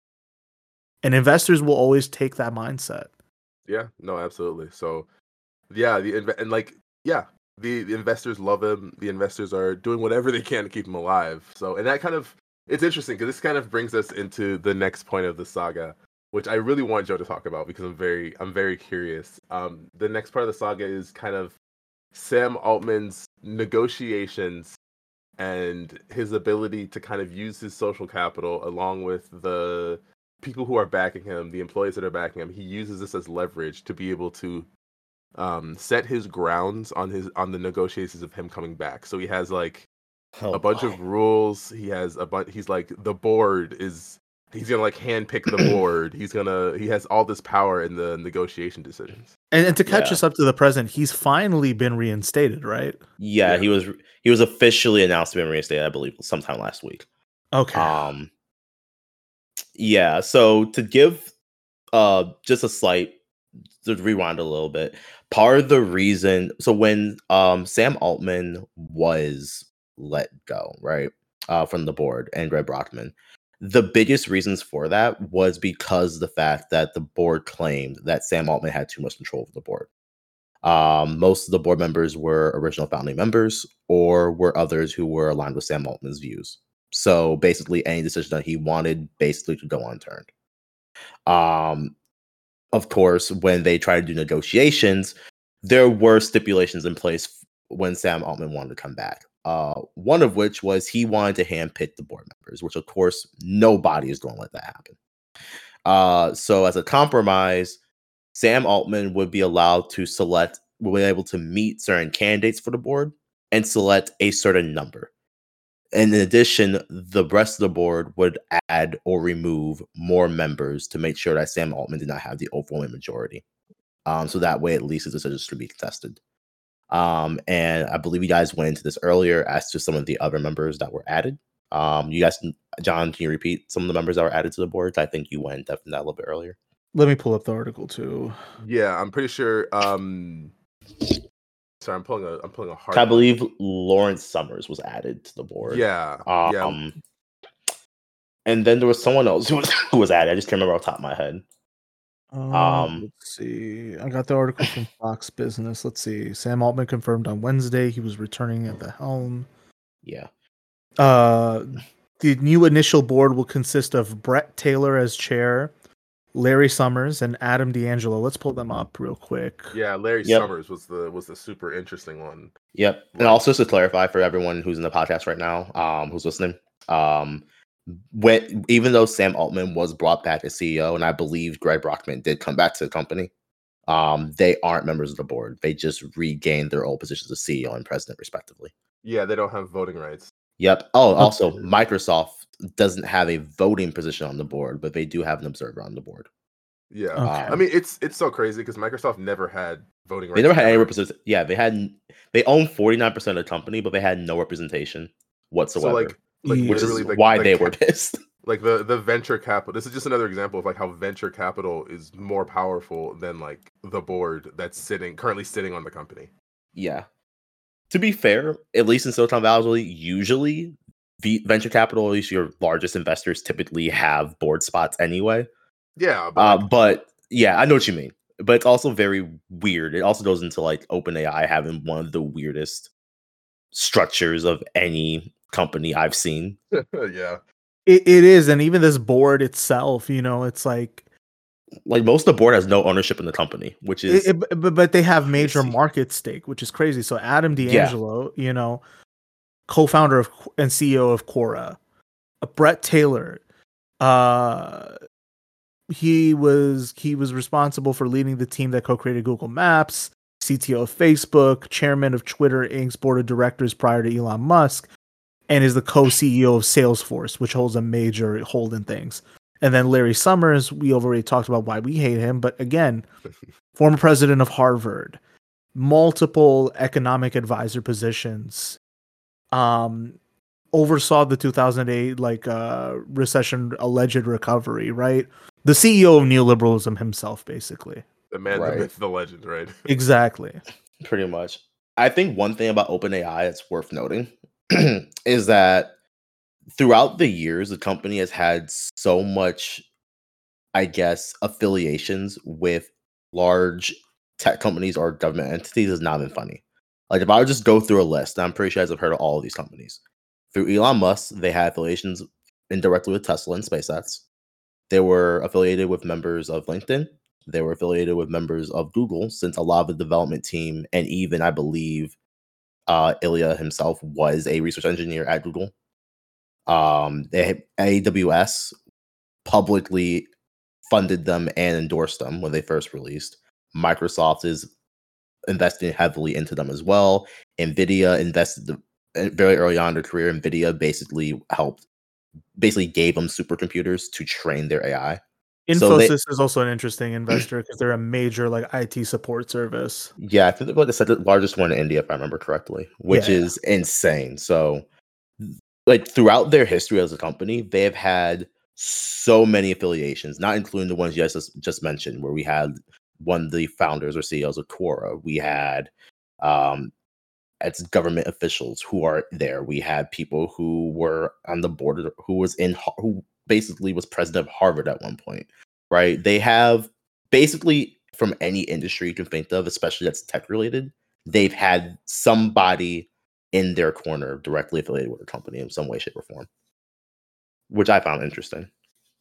And investors will always take that mindset. Yeah, no, absolutely. So, yeah, the inv- and like, yeah, the, the investors love him. The investors are doing whatever they can to keep him alive. So, and that kind of, it's interesting because this kind of brings us into the next point of the saga, which I really want Joe to talk about because I'm very, I'm very curious. Um, the next part of the saga is kind of Sam Altman's negotiations and his ability to kind of use his social capital along with the people who are backing him, the employees that are backing him. He uses this as leverage to be able to um, set his grounds on his on the negotiations of him coming back. So he has like Oh, a bunch boy. of rules. He has a bunch. He's like the board is. He's gonna like handpick the board. He's gonna. He has all this power in the negotiation decisions. And, and to catch Yeah. us up to the present, he's finally been reinstated, right? Yeah, Yeah. he was he was officially announced to be reinstated, I believe, sometime last week. Okay. Um, yeah. So to give uh just a slight to rewind a little bit, part of the reason, so when um Sam Altman was let go, right, uh, from the board and Greg Brockman, the biggest reasons for that was because of the fact that the board claimed that Sam Altman had too much control of the board. Um, most of the board members were original founding members or were others who were aligned with Sam Altman's views. So basically, any decision that he wanted basically to go unturned. Um, of course, when they tried to do negotiations, there were stipulations in place when Sam Altman wanted to come back. Uh, one of which was he wanted to handpick the board members, which of course nobody is going to let that happen. Uh, so as a compromise, Sam Altman would be allowed to select, would be able to meet certain candidates for the board and select a certain number. And in addition, the rest of the board would add or remove more members to make sure that Sam Altman did not have the overwhelming majority. Um, so that way, at least his decisions should be contested. Um, and I believe you guys went into this earlier as to some of the other members that were added. Um, you guys, John, can you repeat some of the members that were added to the board? I think you went into that a little bit earlier. Let me pull up the article too. Yeah, I'm pretty sure. Um, sorry, I'm pulling a. I'm pulling a hard. I believe Lawrence Summers was added to the board. Yeah. Um, yeah. And then there was someone else who was, who was added. I just can't remember off the top of my head. Um, Um, let's see. I got the article from Fox Business. Let's see. Sam Altman confirmed on Wednesday he was returning at the helm. Yeah. Uh, the new initial board will consist of Brett Taylor as chair, Larry Summers, and Adam D'Angelo. Let's pull them up real quick. Yeah, Larry Yep. Summers was the was the super interesting one. Yep. And Right. also to clarify for everyone who's in the podcast right now, um, who's listening, um, when even though Sam Altman was brought back as C E O, and I believe Greg Brockman did come back to the company, um, they aren't members of the board. They just regained their old positions as C E O and president, respectively. Yeah, they don't have voting rights. Yep. Oh, also, Microsoft doesn't have a voting position on the board, but they do have an observer on the board. Yeah, Okay. I mean it's it's so crazy because Microsoft never had voting rights. They never had any ever. representation. Yeah, they had they own forty-nine percent of the company, but they had no representation whatsoever. So like, like Yeah. which literally, is like, why the they ca- were pissed. like the the venture capital. This is just another example of like how venture capital is more powerful than like the board that's sitting currently sitting on the company. Yeah. To be fair, at least in Silicon Valley, usually the venture capital, at least your largest investors, typically have board spots anyway. Yeah, but Uh, like, but yeah, I know what you mean. But it's also very weird. It also goes into like OpenAI having one of the weirdest structures of any company I've seen. yeah, It, it is, and even this board itself, you know, it's like, Like most of the board has no ownership in the company, which is it, it- but, but they have major crazy. market stake, which is crazy. So Adam Yeah. D'Angelo, you know, co-founder of and C E O of Quora, uh, Brett Taylor, uh, he was he was responsible for leading the team that co-created Google Maps, C T O of Facebook, chairman of Twitter Incorporated's board of directors prior to Elon Musk, and is the co-C E O of Salesforce, which holds a major hold in things. And then Larry Summers, we already talked about why we hate him, but again, former president of Harvard, multiple economic advisor positions, um, oversaw the two thousand eight like uh, recession alleged recovery, right? The C E O of neoliberalism himself, basically. the man, Right. the myth, the legend, right? Exactly. pretty much. I think one thing about OpenAI that's worth noting is that throughout the years, the company has had so much, I guess, affiliations with large tech companies or government entities has not been funny. Like if I would just go through a list, I'm pretty sure you guys have heard of all of these companies. Through Elon Musk, they had affiliations indirectly with Tesla and SpaceX. They were affiliated with members of LinkedIn. They were affiliated with members of Google, since a lot of the development team, and even I believe uh, Ilya himself was a research engineer at Google. Um, they, A W S publicly funded them and endorsed them when they first released. Microsoft is investing heavily into them as well. Nvidia invested the, very early on in their career. Nvidia basically helped, basically gave them supercomputers to train their A I. So they- Infosys is also an interesting investor because they're a major like I T support service. Yeah, I think they're like the second largest one in India, if I remember correctly, which Yeah. is insane. So, like throughout their history as a company, they have had so many affiliations, not including the ones you guys just, just mentioned, where we had one of the founders or C E Os of Quora. We had um, it's government officials who are there. We had people who were on the board, of- who was in, Har- who basically was president of Harvard at one point, right? They have basically from any industry you can think of, especially that's tech related, they've had somebody in their corner directly affiliated with the company in some way, shape, or form, which I found interesting.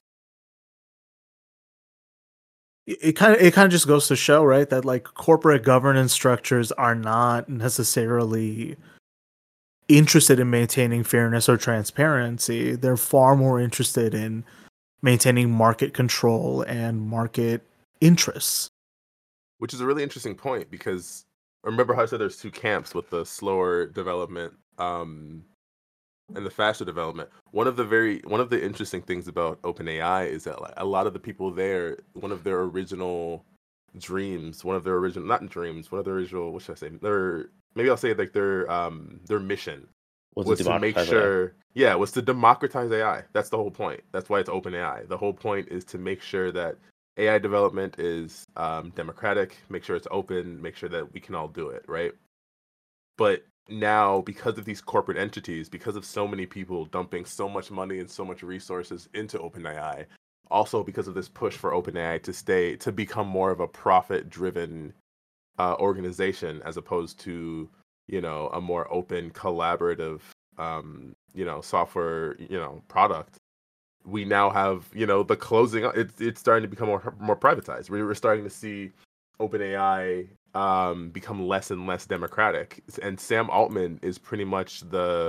It kind of it kind of just goes to show, right, that like corporate governance structures are not necessarily interested in maintaining fairness or transparency. They're far more interested in maintaining market control and market interests. Which is a really interesting point because remember how I said there's two camps with the slower development um, and the faster development. One of the very one of the interesting things about OpenAI is that like, a lot of the people there, one of their original dreams, one of their original not dreams, one of their original what should I say? Their maybe I'll say like their um their mission Was, was it to make democratized? sure yeah was to democratize A I. That's the whole point. That's why it's OpenAI. The whole point is to make sure that A I development is um, democratic, make sure it's open, make sure that we can all do it, right? But now, because of these corporate entities, because of so many people dumping so much money and so much resources into OpenAI, also because of this push for OpenAI to stay to become more of a profit-driven uh, organization as opposed to you know a more open, collaborative um, you know software you know product. We now have, you know, the closing. It's it's starting to become more more privatized. We're starting to see OpenAI um, become less and less democratic. And Sam Altman is pretty much the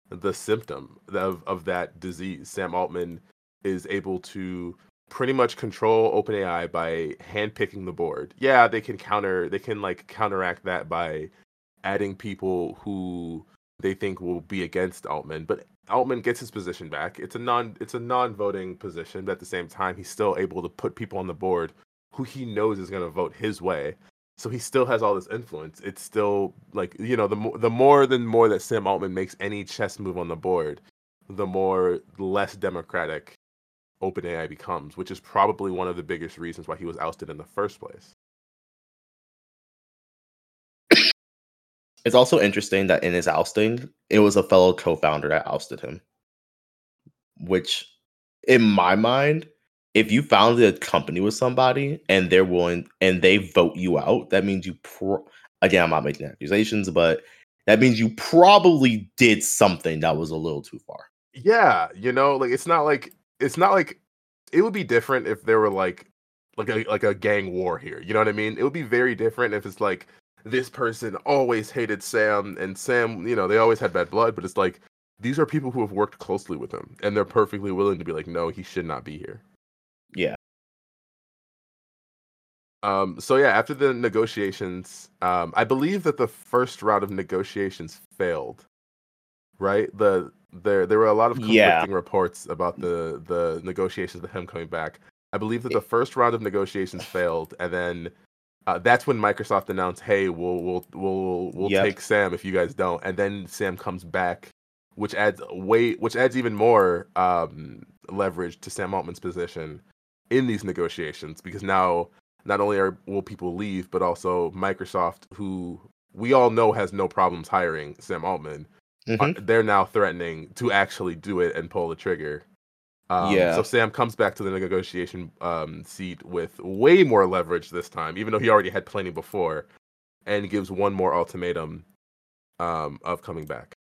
the symptom of, of that disease. Sam Altman is able to pretty much control OpenAI by handpicking the board. Yeah, they can counter they can like counteract that by adding people who they think will be against Altman, but Altman gets his position back. It's a non it's a non-voting position, but at the same time he's still able to put people on the board who he knows is going to vote his way. So he still has all this influence. It's still like, you know, the more the more than more that Sam Altman makes any chess move on the board, the more less democratic OpenAI becomes, which is probably one of the biggest reasons why he was ousted in the first place. It's also interesting that in his ousting, it was a fellow co-founder that ousted him. Which, in my mind, if you founded a company with somebody and they're willing and they vote you out, that means you pro- again, I'm not making accusations, but that means you probably did something that was a little too far. Yeah, you know, like it's not like it's not like it would be different if there were like like a like a gang war here. You know what I mean? It would be very different if it's like this person always hated Sam and Sam, you know, they always had bad blood, but it's like these are people who have worked closely with him and they're perfectly willing to be like, no, he should not be here. Yeah. Um, so yeah, after the negotiations, um, I believe that the first round of negotiations failed. Right? The there there were a lot of conflicting Yeah. reports about the the negotiations with him coming back. I believe that the first round of negotiations failed, and then uh, that's when Microsoft announced, "Hey, we'll we'll we'll we'll Yep. take Sam if you guys don't." And then Sam comes back, which adds way which adds even more um, leverage to Sam Altman's position in these negotiations, because now not only are will people leave, but also Microsoft, who we all know has no problems hiring Sam Altman. Mm-hmm. Uh, they're now threatening to actually do it and pull the trigger. Um, Yeah. So Sam comes back to the negotiation um, seat with way more leverage this time, even though he already had plenty before, and gives one more ultimatum um, of coming back.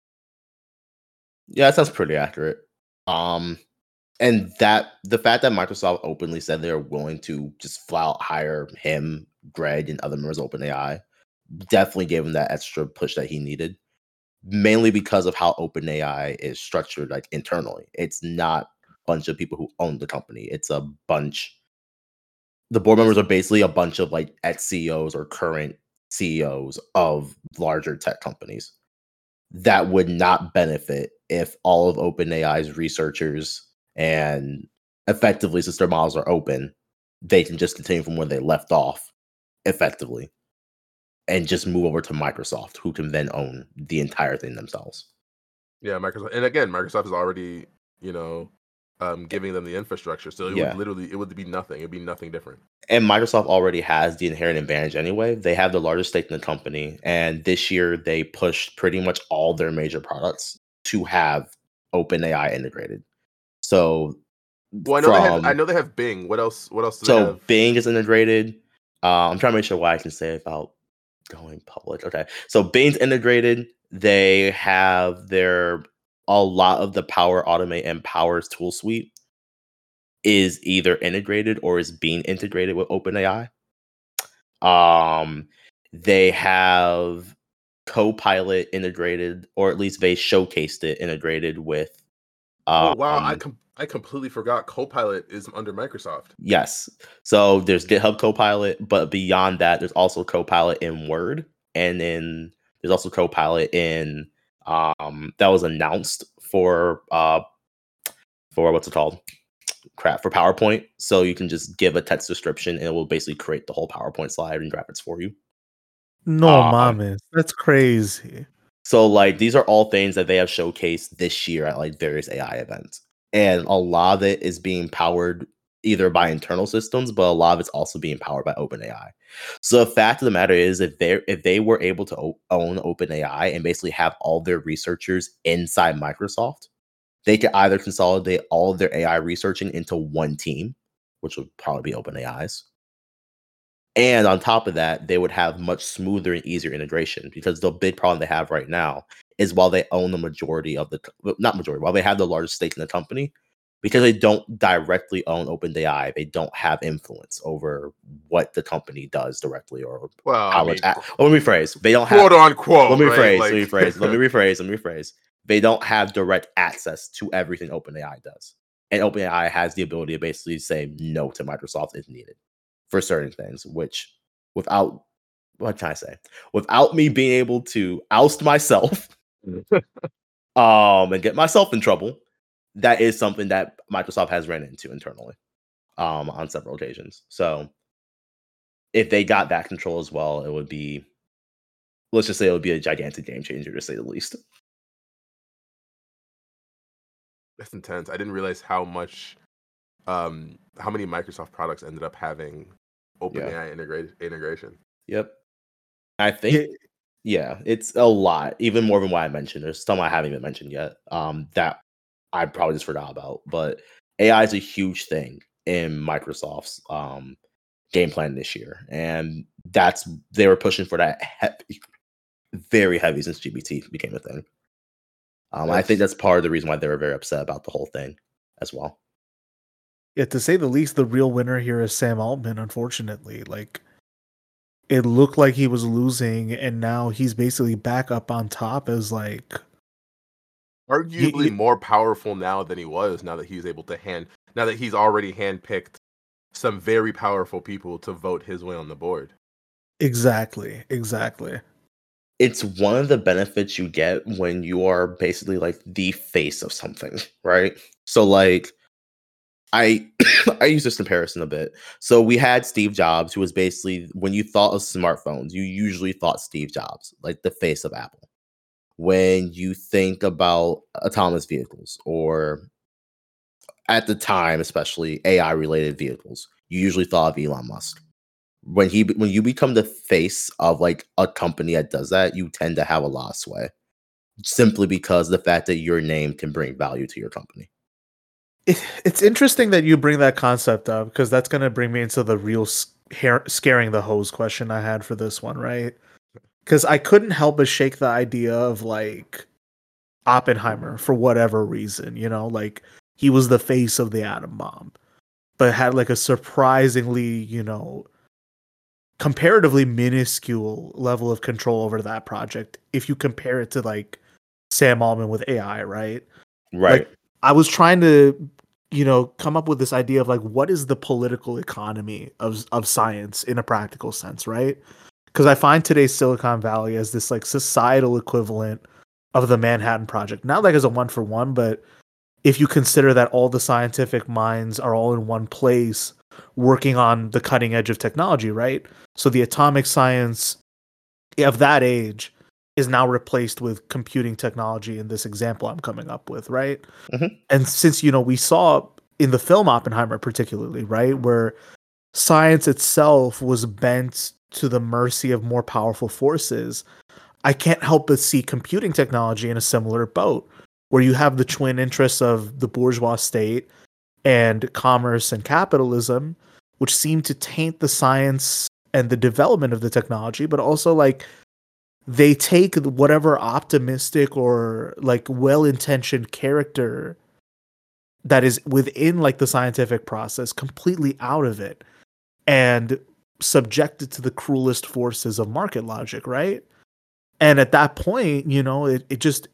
Yeah, that sounds pretty accurate. Um, and that the fact that Microsoft openly said they're willing to just flat out hire him, Greg, and other members of OpenAI definitely gave him that extra push that he needed. Mainly because of how OpenAI is structured, like internally. It's not a bunch of people who own the company. It's a bunch. The board members are basically a bunch of like ex-C E Os or current C E Os of larger tech companies that would not benefit if all of OpenAI's researchers and effectively, since their models are open, they can just continue from where they left off effectively and just move over to Microsoft, who can then own the entire thing themselves. Yeah, Microsoft, and again, Microsoft is already, you know, um, giving them the infrastructure, so it Yeah. would literally it would be nothing. It'd be nothing different. And Microsoft already has the inherent advantage anyway. They have the largest stake in the company, and this year they pushed pretty much all their major products to have OpenAI integrated. So, Well, I know they have. I from know they have Bing. What else? What else do they so have? Bing is integrated. Uh, I'm trying to make sure what I can say about going public. Okay, so Bing's integrated. They have their a lot of the Power Automate and Powers tool suite is either integrated or is being integrated with OpenAI. Um, they have Copilot integrated, or at least they showcased it integrated with. Oh Um, wow, I com- I completely forgot Copilot is under Microsoft. yes. So there's GitHub Copilot, but beyond that, there's also Copilot in Word, and in there's also Copilot in um that was announced for uh for what's it called? Crap, for PowerPoint. So you can just give a text description and it will basically create the whole PowerPoint slide and graphics for you. No Um, mames, that's crazy. So like these are all things that they have showcased this year at like various A I events. And a lot of it is being powered either by internal systems, but a lot of it's also being powered by OpenAI. So the fact of the matter is, if they if they were able to o- own OpenAI and basically have all their researchers inside Microsoft, they could either consolidate all of their A I researching into one team, which would probably be OpenAI's. And on top of that, they would have much smoother and easier integration, because the big problem they have right now is while they own the majority of the co- well, not majority, while they have the largest stake in the company, because they don't directly own OpenAI, they don't have influence over what the company does directly or Well, I how much. mean, A- let me rephrase. They don't have. quote unquote, Let me right? rephrase. Like, Let me rephrase. Let me rephrase. Let me rephrase. They don't have direct access to everything OpenAI does, and OpenAI has the ability to basically say no to Microsoft if needed for certain things. Which, without what can I say? Without me being able to oust myself, um, and get myself in trouble, that is something that Microsoft has ran into internally, um, on several occasions. So, if they got that control as well, it would be, let's just say, it would be a gigantic game changer, to say the least. that's intense. I didn't realize how much, um, how many Microsoft products ended up having OpenAI Yeah. integrated integration. Yep. I think, yeah, it's a lot, even more than what I mentioned. There's some I haven't even mentioned yet, um, that I probably just forgot about. But A I is a huge thing in Microsoft's um, game plan this year, and that's they were pushing for that heavy, very heavy since G P T became a thing. Um, I think That's- that's part of the reason why they were very upset about the whole thing as well. Yeah, to say the least, the real winner here is Sam Altman, unfortunately. Like, it looked like he was losing, and now he's basically back up on top as, like, arguably he- more powerful now than he was. Now that he's able to hand, now that he's already handpicked some very powerful people to vote his way on the board. exactly, exactly. It's one of the benefits you get when you are basically like the face of something, right? So like I I use this comparison a bit. So we had Steve Jobs, who was basically, when you thought of smartphones, you usually thought Steve Jobs, like the face of Apple. When you think about autonomous vehicles, or at the time, especially A I related vehicles, you usually thought of Elon Musk. When he when you become the face of like a company that does that, you tend to have a lot of sway, simply because the fact that your name can bring value to your company. It, it's interesting that you bring that concept up, because that's going to bring me into the real scare, scaring the hose question I had for this one, right? Because I couldn't help but shake the idea of, like, Oppenheimer for whatever reason, you know, like, he was the face of the atom bomb, but had like a surprisingly, you know, comparatively minuscule level of control over that project if you compare it to like Sam Altman with A I, right? Right. Like, I was trying to, you know, come up with this idea of like, what is the political economy of of science in a practical sense, right? Because I find today's Silicon Valley as this like societal equivalent of the Manhattan Project. Not like as a one for one, but if you consider that all the scientific minds are all in one place working on the cutting edge of technology, right? So the atomic science of that age is now replaced with computing technology in this example I'm coming up with, right? Mhm. And since, you know, we saw in the film Oppenheimer particularly, right, where science itself was bent to the mercy of more powerful forces, I can't help but see computing technology in a similar boat, where you have the twin interests of the bourgeois state and commerce and capitalism, which seem to taint the science and the development of the technology, but also like they take whatever optimistic or like well-intentioned character that is within like the scientific process completely out of it and subject it to the cruelest forces of market logic, right? And at that point, you know, it, it just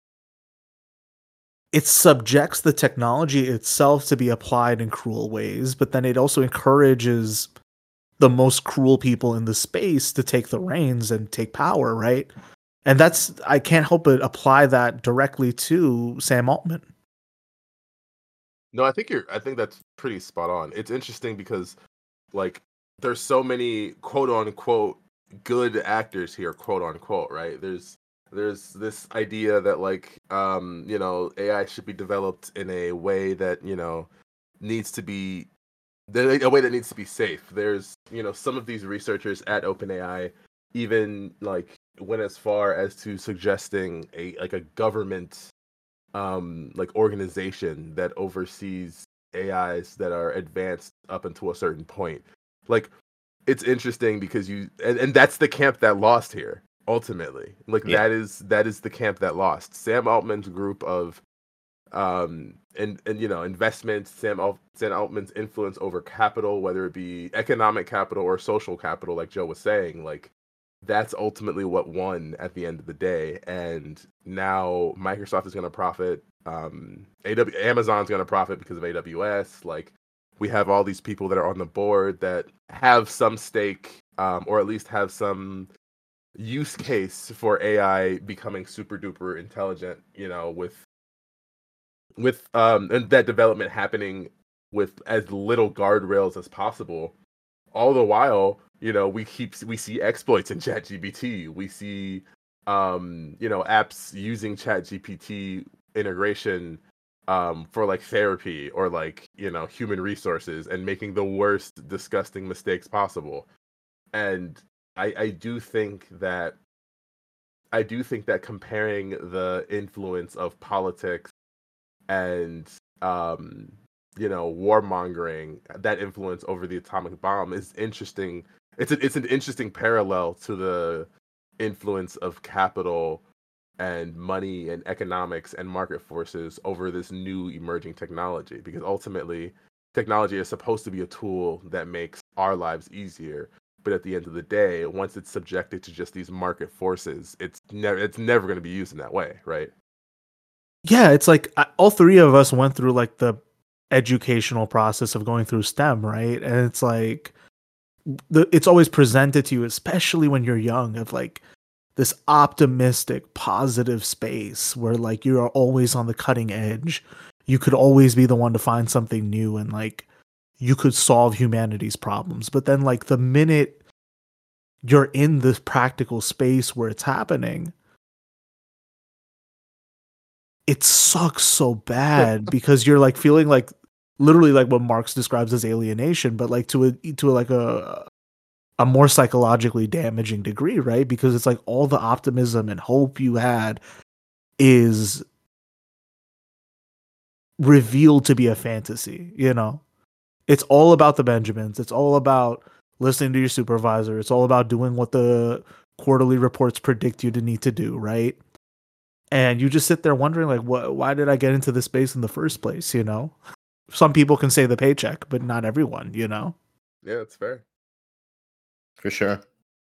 it subjects the technology itself to be applied in cruel ways, but then it also encourages the most cruel people in the space to take the reins and take power, right? And that's, I can't help but apply that directly to Sam Altman. No, I think you're. I think that's pretty spot on. It's interesting because, like, there's so many quote unquote good actors here, quote unquote, right? There's there's this idea that like um you know A I should be developed in a way that you know needs to be a way that needs to be safe. There's you know some of these researchers at OpenAI even like went as far as to suggesting a like a government um like organization that oversees A Is that are advanced up until a certain point. Like it's interesting because you and, and that's the camp that lost here ultimately. Like Yeah. that is that is the camp that lost. Sam Altman's group of um, and and you know, investments, Sam Alt- Sam Altman's influence over capital, whether it be economic capital or social capital, like Joe was saying, like that's ultimately what won at the end of the day. And now Microsoft is going to profit. Um, A W Amazon's going to profit because of A W S. Like we have all these people that are on the board that have some stake, um, or at least have some use case for A I becoming super duper intelligent. You know, with with um and that development happening with as little guardrails as possible. All the while, you know, we keep we see exploits in ChatGPT. We see um, you know, apps using ChatGPT integration um for like therapy or like, you know, human resources and making the worst disgusting mistakes possible. And I I do think that I do think that comparing the influence of politics and um you know, warmongering, that influence over the atomic bomb is interesting. It's a, it's an interesting parallel to the influence of capital and money and economics and market forces over this new emerging technology, because ultimately technology is supposed to be a tool that makes our lives easier, but at the end of the day, once it's subjected to just these market forces, it's never it's never going to be used in that way, right? Yeah, it's like I- all three of us went through like the educational process of going through STEM, right? And it's like the it's always presented to you, especially when you're young, of like this optimistic, positive space where like you are always on the cutting edge. You could always be the one to find something new and like you could solve humanity's problems. But then like the minute you're in this practical space where it's happening, it sucks so bad because you're like feeling like literally like what Marx describes as alienation, but like to a to a, like a a more psychologically damaging degree, right? Because it's like all the optimism and hope you had is revealed to be a fantasy, you know? It's all about the Benjamins. It's all about listening to your supervisor. It's all about doing what the quarterly reports predict you to need to do, right? And you just sit there wondering, like, what? Why did I get into this space in the first place? You know, some people can say the paycheck, but not everyone. You know. Yeah, that's fair. For sure.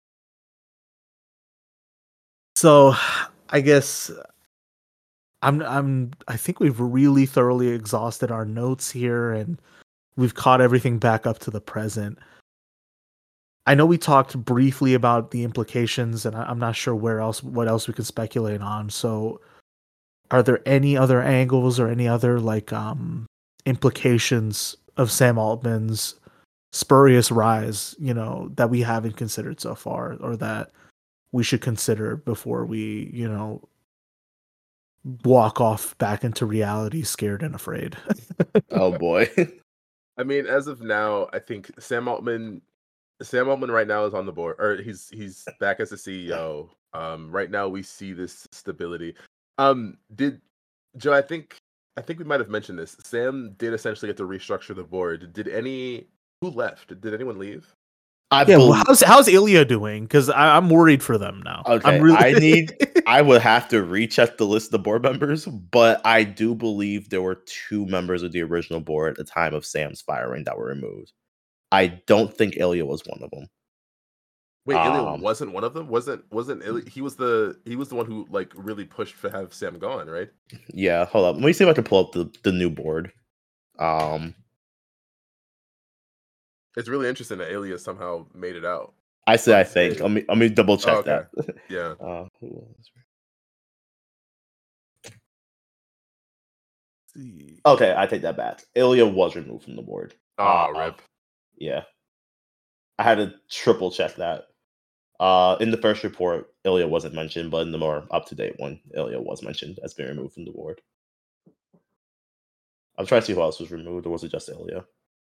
So, I guess I'm. I'm. I think we've really thoroughly exhausted our notes here, and we've caught everything back up to the present. I know we talked briefly about the implications, and I- I'm not sure where else, what else we can speculate on. So, are there any other angles or any other like um implications of Sam Altman's spurious rise, you know, that we haven't considered so far, or that we should consider before we, you know, walk off back into reality scared and afraid? Oh boy. I mean, as of now, I think Sam Altman Sam Altman right now is on the board, or he's he's back as a C E O. Um, right now we see this stability. Um, did Joe? I think I think we might have mentioned this. Sam did essentially get to restructure the board. Did any who left? Did anyone leave? I Yeah, well, bel how's how's Ilya doing? Because I'm worried for them now. I'm okay. really. I need. I would have to recheck the list of the board members, but I do believe there were two members of the original board at the time of Sam's firing that were removed. I don't think Ilya was one of them. Wait, Ilya Um, wasn't one of them. Wasn't wasn't Ilya, he was the he was the one who like really pushed to have Sam gone, right? yeah. Hold up. Let me see if I can pull up the the new board. Um, It's really interesting that Ilya somehow made it out. I say I Unscathed. think. Let me let me double check Oh, okay. that. Yeah. Uh, who was- okay, I take that back. Ilya was removed from the board. Oh, Uh, rip. Yeah, I had to triple check that. Uh, in the first report, Ilya wasn't mentioned, but in the more up to date one, Ilya was mentioned as being removed from the board. I'm trying to see who else was removed, or was it just Ilya?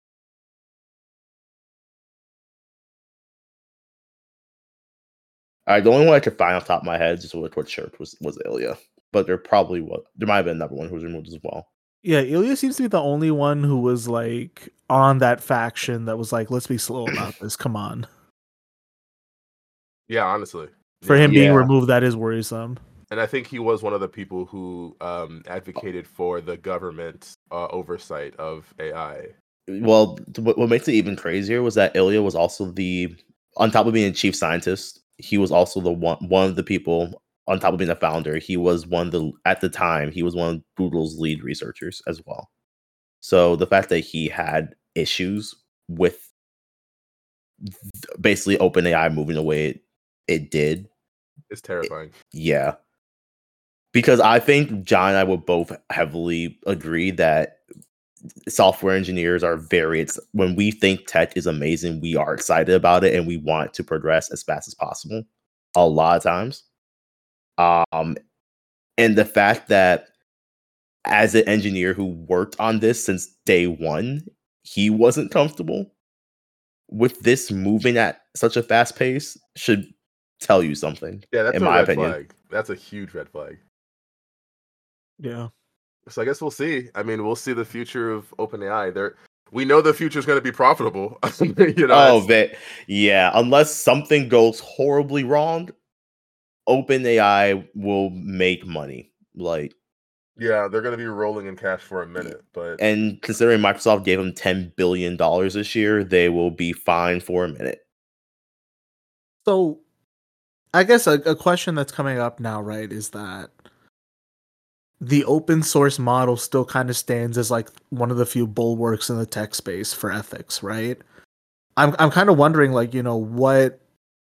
All right, the only one I could find off the top of my head, just with what shirt was was Ilya, but there probably was there might have been another one who was removed as well. Yeah, Ilya seems to be the only one who was like on that faction that was like, let's be slow about this. Come on. Yeah, honestly. For Yeah. him being Yeah. removed, that is worrisome. and I think he was one of the people who um, advocated for the government uh, oversight of A I. Well, what, what makes it even crazier was that Ilya was also the, on top of being chief scientist, he was also the one one of the people on top of being a founder. He was one of the at the time he was one of Google's lead researchers as well. So the fact that he had issues with basically OpenAI moving the way it, it did, it's terrifying. It, yeah, because I think John and I would both heavily agree that software engineers are very, it's when we think tech is amazing, we are excited about it and we want to progress as fast as possible a lot of times. Um, and the fact that as an engineer who worked on this since day one, he wasn't comfortable with this moving at such a fast pace should tell you something. Yeah, that's in a my red opinion. flag. That's a huge red flag. Yeah. So I guess we'll see. I mean, we'll see the future of OpenAI. There, we know the future is going to be profitable. you know. Oh, but yeah. Unless something goes horribly wrong, OpenAI will make money. Like, yeah, they're going to be rolling in cash for a minute. But and considering Microsoft gave them ten billion dollars this year, they will be fine for a minute. So, I guess a, a question that's coming up now, right, is that the open source model still kind of stands as like one of the few bulwarks in the tech space for ethics, right? I'm I'm kind of wondering, like, you know, what,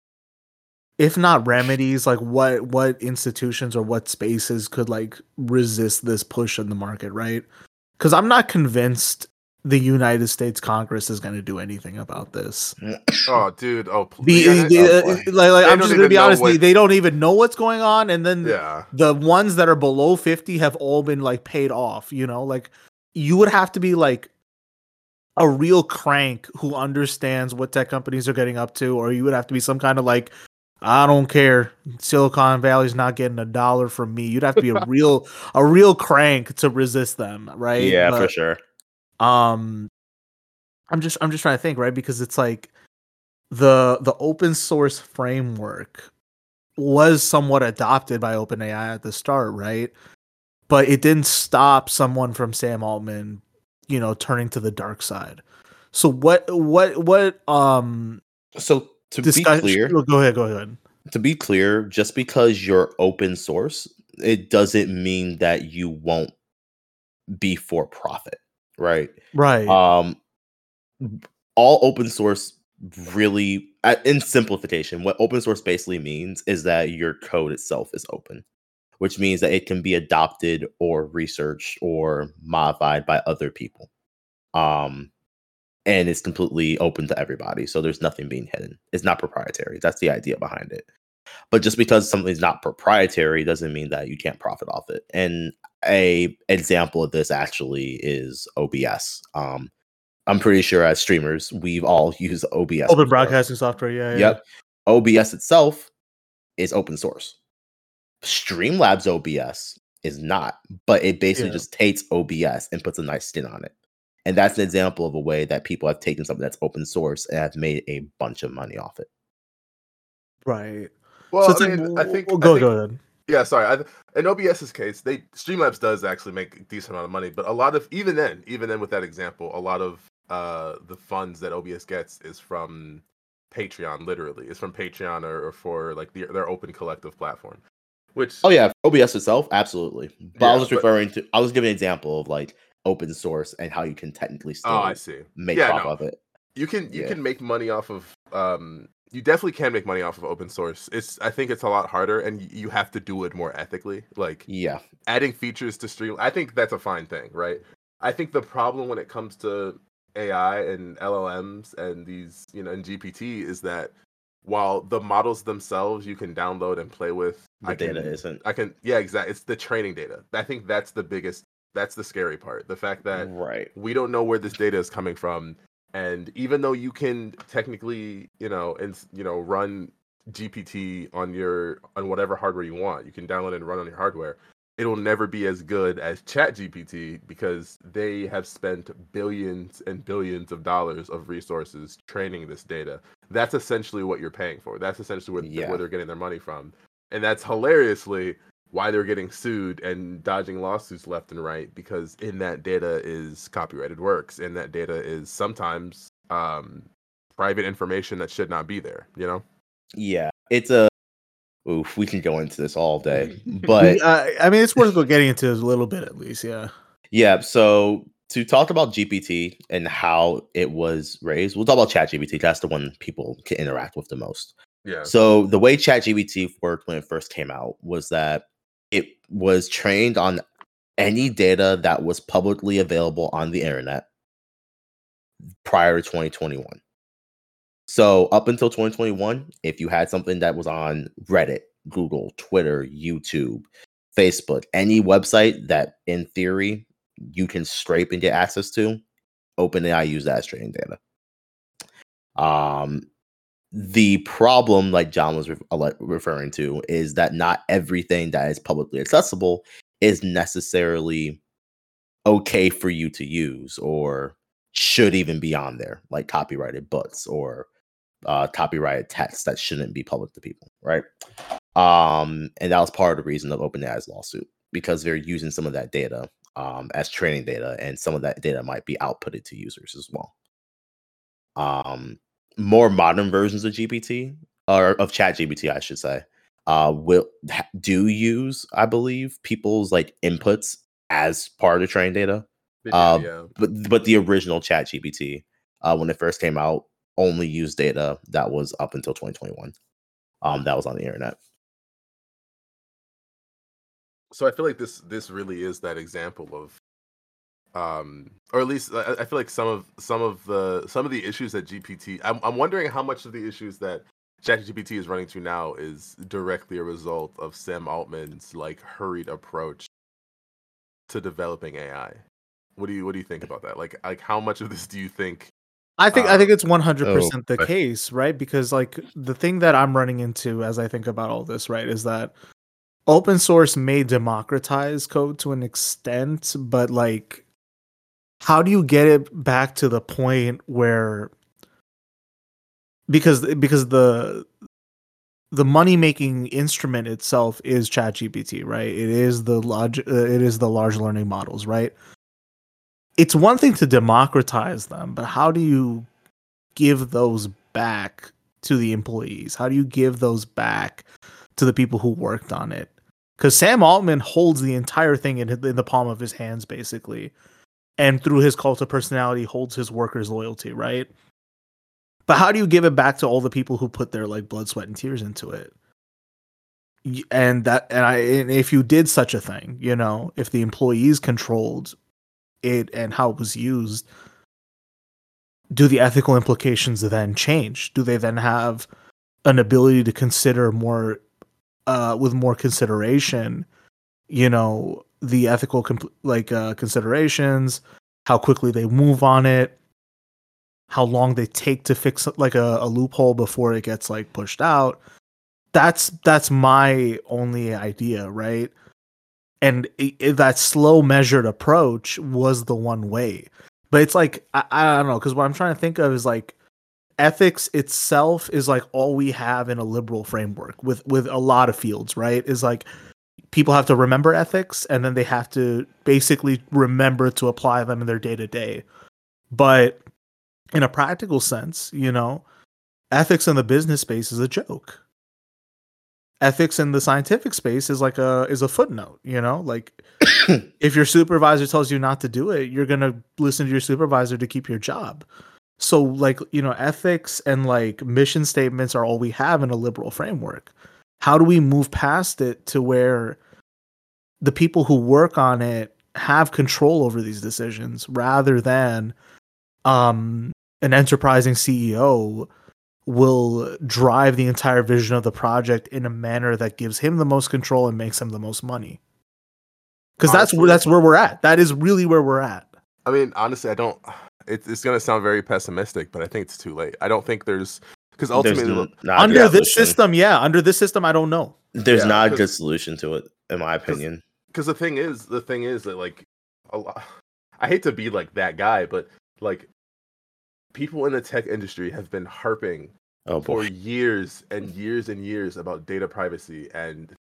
if not remedies, like what what institutions or what spaces could like resist this push in the market, right? Because I'm not convinced the United States Congress is going to do anything about this. Oh, dude! Oh, The, yeah, the, oh, uh, like, like I'm don't just gonna even be know honest. They, what- they don't even know what's going on, and then yeah, the ones that are below fifty have all been like paid off. You know, like you would have to be like a real crank who understands what tech companies are getting up to, or you would have to be some kind of like, I don't care, Silicon Valley's not getting a dollar from me. You'd have to be a real a real crank to resist them, right? Yeah, But, for sure. Um, I'm just I'm just trying to think, right? Because it's like the the open source framework was somewhat adopted by OpenAI at the start, right? But it didn't stop someone from Sam Altman, you know, turning to the dark side. So what what what um So to discuss- be clear, go ahead, go ahead. to be clear, just because you're open source, it doesn't mean that you won't be for profit, right? Right. Um, all open source really, uh, in simplification, what open source basically means is that your code itself is open, which means that it can be adopted or researched or modified by other people. Um, and it's completely open to everybody. So there's nothing being hidden. It's not proprietary. That's the idea behind it. But just because something's not proprietary doesn't mean that you can't profit off it. And a example of this actually is O B S. Um, I'm pretty sure as streamers, we've all used O B S. Open before. broadcasting software, yeah. Yep. Yeah. O B S itself is open source. Streamlabs O B S is not, but it basically Yeah. just takes O B S and puts a nice spin on it. And that's an example of a way that people have taken something that's open source and have made a bunch of money off it. Right. Well, so it's I, like, mean, I think well, I go think- go ahead. Yeah, sorry. I, in OBS's case, they Streamlabs does actually make a decent amount of money, but a lot of even then, even then with that example, a lot of uh, the funds that O B S gets is from Patreon. Literally, it's from Patreon or, or for like the, their open collective platform. Which Oh yeah, O B S itself, absolutely. But I Yeah, was just but- referring to, I was giving an example of like open source and how you can technically still oh, I see. make Yeah, profit no. off it. You can you Yeah. can make money off of um you definitely can make money off of open source. It's I think it's a lot harder and you have to do it more ethically. Like Yeah. adding features to stream, I think that's a fine thing, right? I think the problem when it comes to A I and L L Ms and these, you know, and G P T is that while the models themselves you can download and play with, The I can, data isn't. I can yeah, exactly. It's the training data. I think that's the biggest that's the scary part. The fact that Right. we don't know where this data is coming from, and even though you can technically, you know, and you know, run G P T on your on whatever hardware you want, you can download and run on your hardware. It'll never be as good as ChatGPT because they have spent billions and billions of dollars of resources training this data. That's essentially what you're paying for. That's essentially where, Yeah. where they're getting their money from, and that's hilariously why they're getting sued and dodging lawsuits left and right, because in that data is copyrighted works, and that data is sometimes um, private information that should not be there, you know? Yeah, it's a oof. We can go into this all day, We, but uh, I mean, it's worth go getting into a little bit at least. Yeah. yeah. So to talk about G P T and how it was raised, we'll talk about ChatGPT. That's the one people can interact with the most. Yeah. So the way ChatGPT worked when it first came out was that it was trained on any data that was publicly available on the internet prior to twenty twenty-one. So up until twenty twenty-one, if you had something that was on Reddit, Google, Twitter, YouTube, Facebook, any website that in theory you can scrape and get access to, OpenAI used that as training data. Um, the problem, like John was re- referring to, is that not everything that is publicly accessible is necessarily okay for you to use or should even be on there, like copyrighted books or uh, copyrighted text that shouldn't be public to people, right? Um, and that was part of the reason of OpenAI's lawsuit, because they're using some of that data um, as training data, and some of that data might be outputted to users as well. Um, more modern versions of G P T or of ChatGPT, I should say, uh, will ha- do use, I believe, people's like inputs as part of the training data. They do, Uh, yeah. but but the original ChatGPT, uh, when it first came out, only used data that was up until twenty twenty-one. Um, that was on the internet. So I feel like this this really is that example of, um, or at least I, I feel like some of some of the some of the issues that G P T. I'm I'm wondering how much of the issues that ChatGPT is running to now is directly a result of Sam Altman's like hurried approach to developing A I. What do you what do you think about that? Like like how much of this do you think? I think I Um, think it's one hundred percent the but- case, right? Because like the thing that I'm running into as I think about all this, right, is that open source may democratize code to an extent, but like how do you get it back to the point where because because the the money making instrument itself is ChatGPT, right? It is the large uh, it is the large learning models, right? It's one thing to democratize them, but how do you give those back to the employees? How do you give those back to the people who worked on it? Because Sam Altman holds the entire thing in, in the palm of his hands, basically. And through his cult of personality, holds his workers' loyalty, right? But how do you give it back to all the people who put their like blood, sweat, and tears into it? Y- And that, and I, and if you did such a thing, you know, if the employees controlled it and how it was used, do the ethical implications then change? Do they then have an ability to consider more, uh, with more consideration, you know, the ethical comp- like uh, considerations, how quickly they move on it, how long they take to fix like a, a loophole before it gets like pushed out? That's that's my only idea, right? And it, it- that slow, measured approach was the one way. But it's like I, I don't know, because what I'm trying to think of is like ethics itself is like all we have in a liberal framework with with a lot of fields, right? Is like people have to remember ethics and then they have to basically remember to apply them in their day to day. But in a practical sense, you know, ethics in the business space is a joke. Ethics in the scientific space is like a is a footnote, you know, like if your supervisor tells you not to do it, you're going to listen to your supervisor to keep your job. So like, you know, ethics and like mission statements are all we have in a liberal framework. How do we move past it to where the people who work on it have control over these decisions rather than um, an enterprising C E O will drive the entire vision of the project in a manner that gives him the most control and makes him the most money? Because that's where Honestly, that's where we're at. That is really where we're at. I mean, honestly, I don't. It, it's going to sound very pessimistic, but I think it's too late. I don't think there's because There's ultimately, n- look, not a Under good this solution. system, yeah, under this system, I don't know. There's Yeah, not a because- good solution to it, in my opinion. because the thing is, the thing is that like, a lot, I hate to be like that guy, but like, people in the tech industry have been harping Oh for boy. years and years and years about data privacy and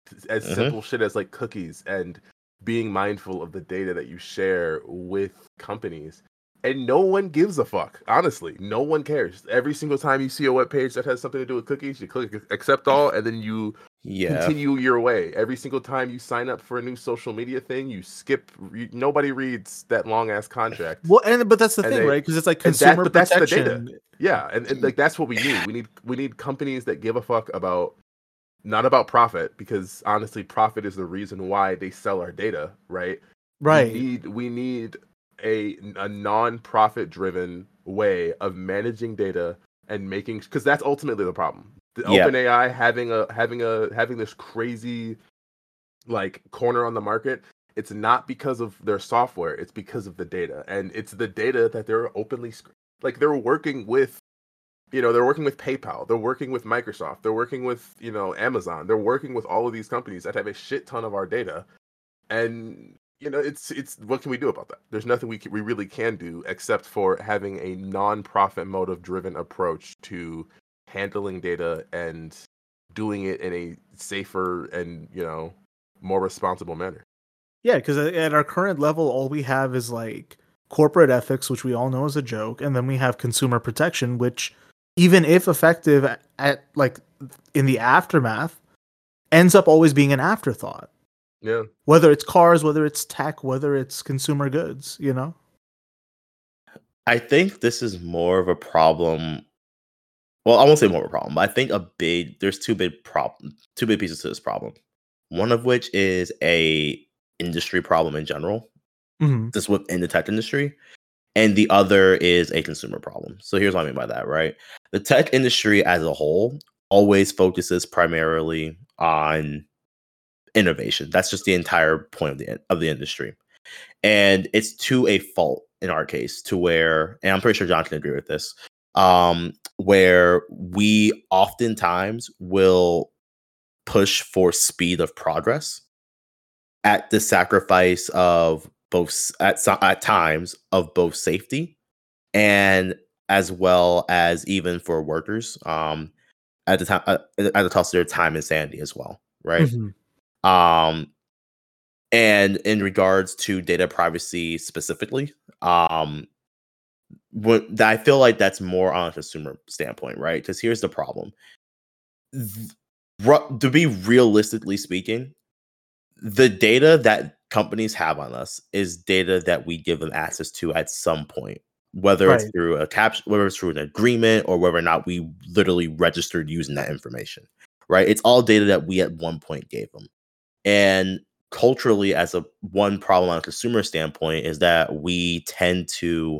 as hmm simple shit as like cookies and being mindful of the data that you share with companies. And no one gives a fuck. Honestly, no one cares. Every single time you see a web page that has something to do with cookies, you click accept all, and then you Yeah. continue your way. Every single time you sign up for a new social media thing, you skip. You, nobody reads that long ass contract. Well, and but that's the And thing, they right? Because it's like and that, consumer but that's the data. protection. Yeah, and, and like that's what we need. We need we need companies that give a fuck about not about profit, because honestly, profit is the reason why they sell our data, right? We Right. need we need a a non-profit driven way of managing data and making, because that's ultimately the problem. The Yeah. OpenAI having a having a having this crazy like corner on the market, it's not because of their software, it's because of the data. And it's the data that they're openly sc- like they're working with, you know, they're working with PayPal, they're working with Microsoft, they're working with, you know, Amazon, they're working with all of these companies that have a shit ton of our data. And you know, it's it's what can we do about that? There's nothing we can, we really can do except for having a non-profit motive driven approach to handling data and doing it in a safer and, you know, more responsible manner. Yeah, because at our current level, all we have is like corporate ethics, which we all know is a joke, and then we have consumer protection, which, even if effective at, at like in the aftermath, ends up always being an afterthought. Yeah. Whether it's cars, whether it's tech, whether it's consumer goods, you know? I think this is more of a problem. Well, I won't say more of a problem, but I think a big there's two big problem, two big pieces to this problem. One of which is a industry problem in general, hmm just within the tech industry, and the other is a consumer problem. So here's what I mean by that, right? The tech industry as a whole always focuses primarily on innovation. That's just the entire point of the of the industry. And it's to a fault in our case, to where, and I'm pretty sure John can agree with this, um, where we oftentimes will push for speed of progress at the sacrifice of both s- at so- at times of both safety and as well as even for workers um at the time uh, at the cost of their time and sanity as well, right? hmm um and in regards to data privacy specifically, um what I feel like that's more on a consumer standpoint, right? Because here's the problem. Th- ru- to be realistically speaking, the data that companies have on us is data that we give them access to at some point, whether it's Right. through a cap, whether it's through an agreement, or whether or not we literally registered using that information, right? It's all data that we at one point gave them. And culturally, as a one problem on a consumer standpoint, is that we tend to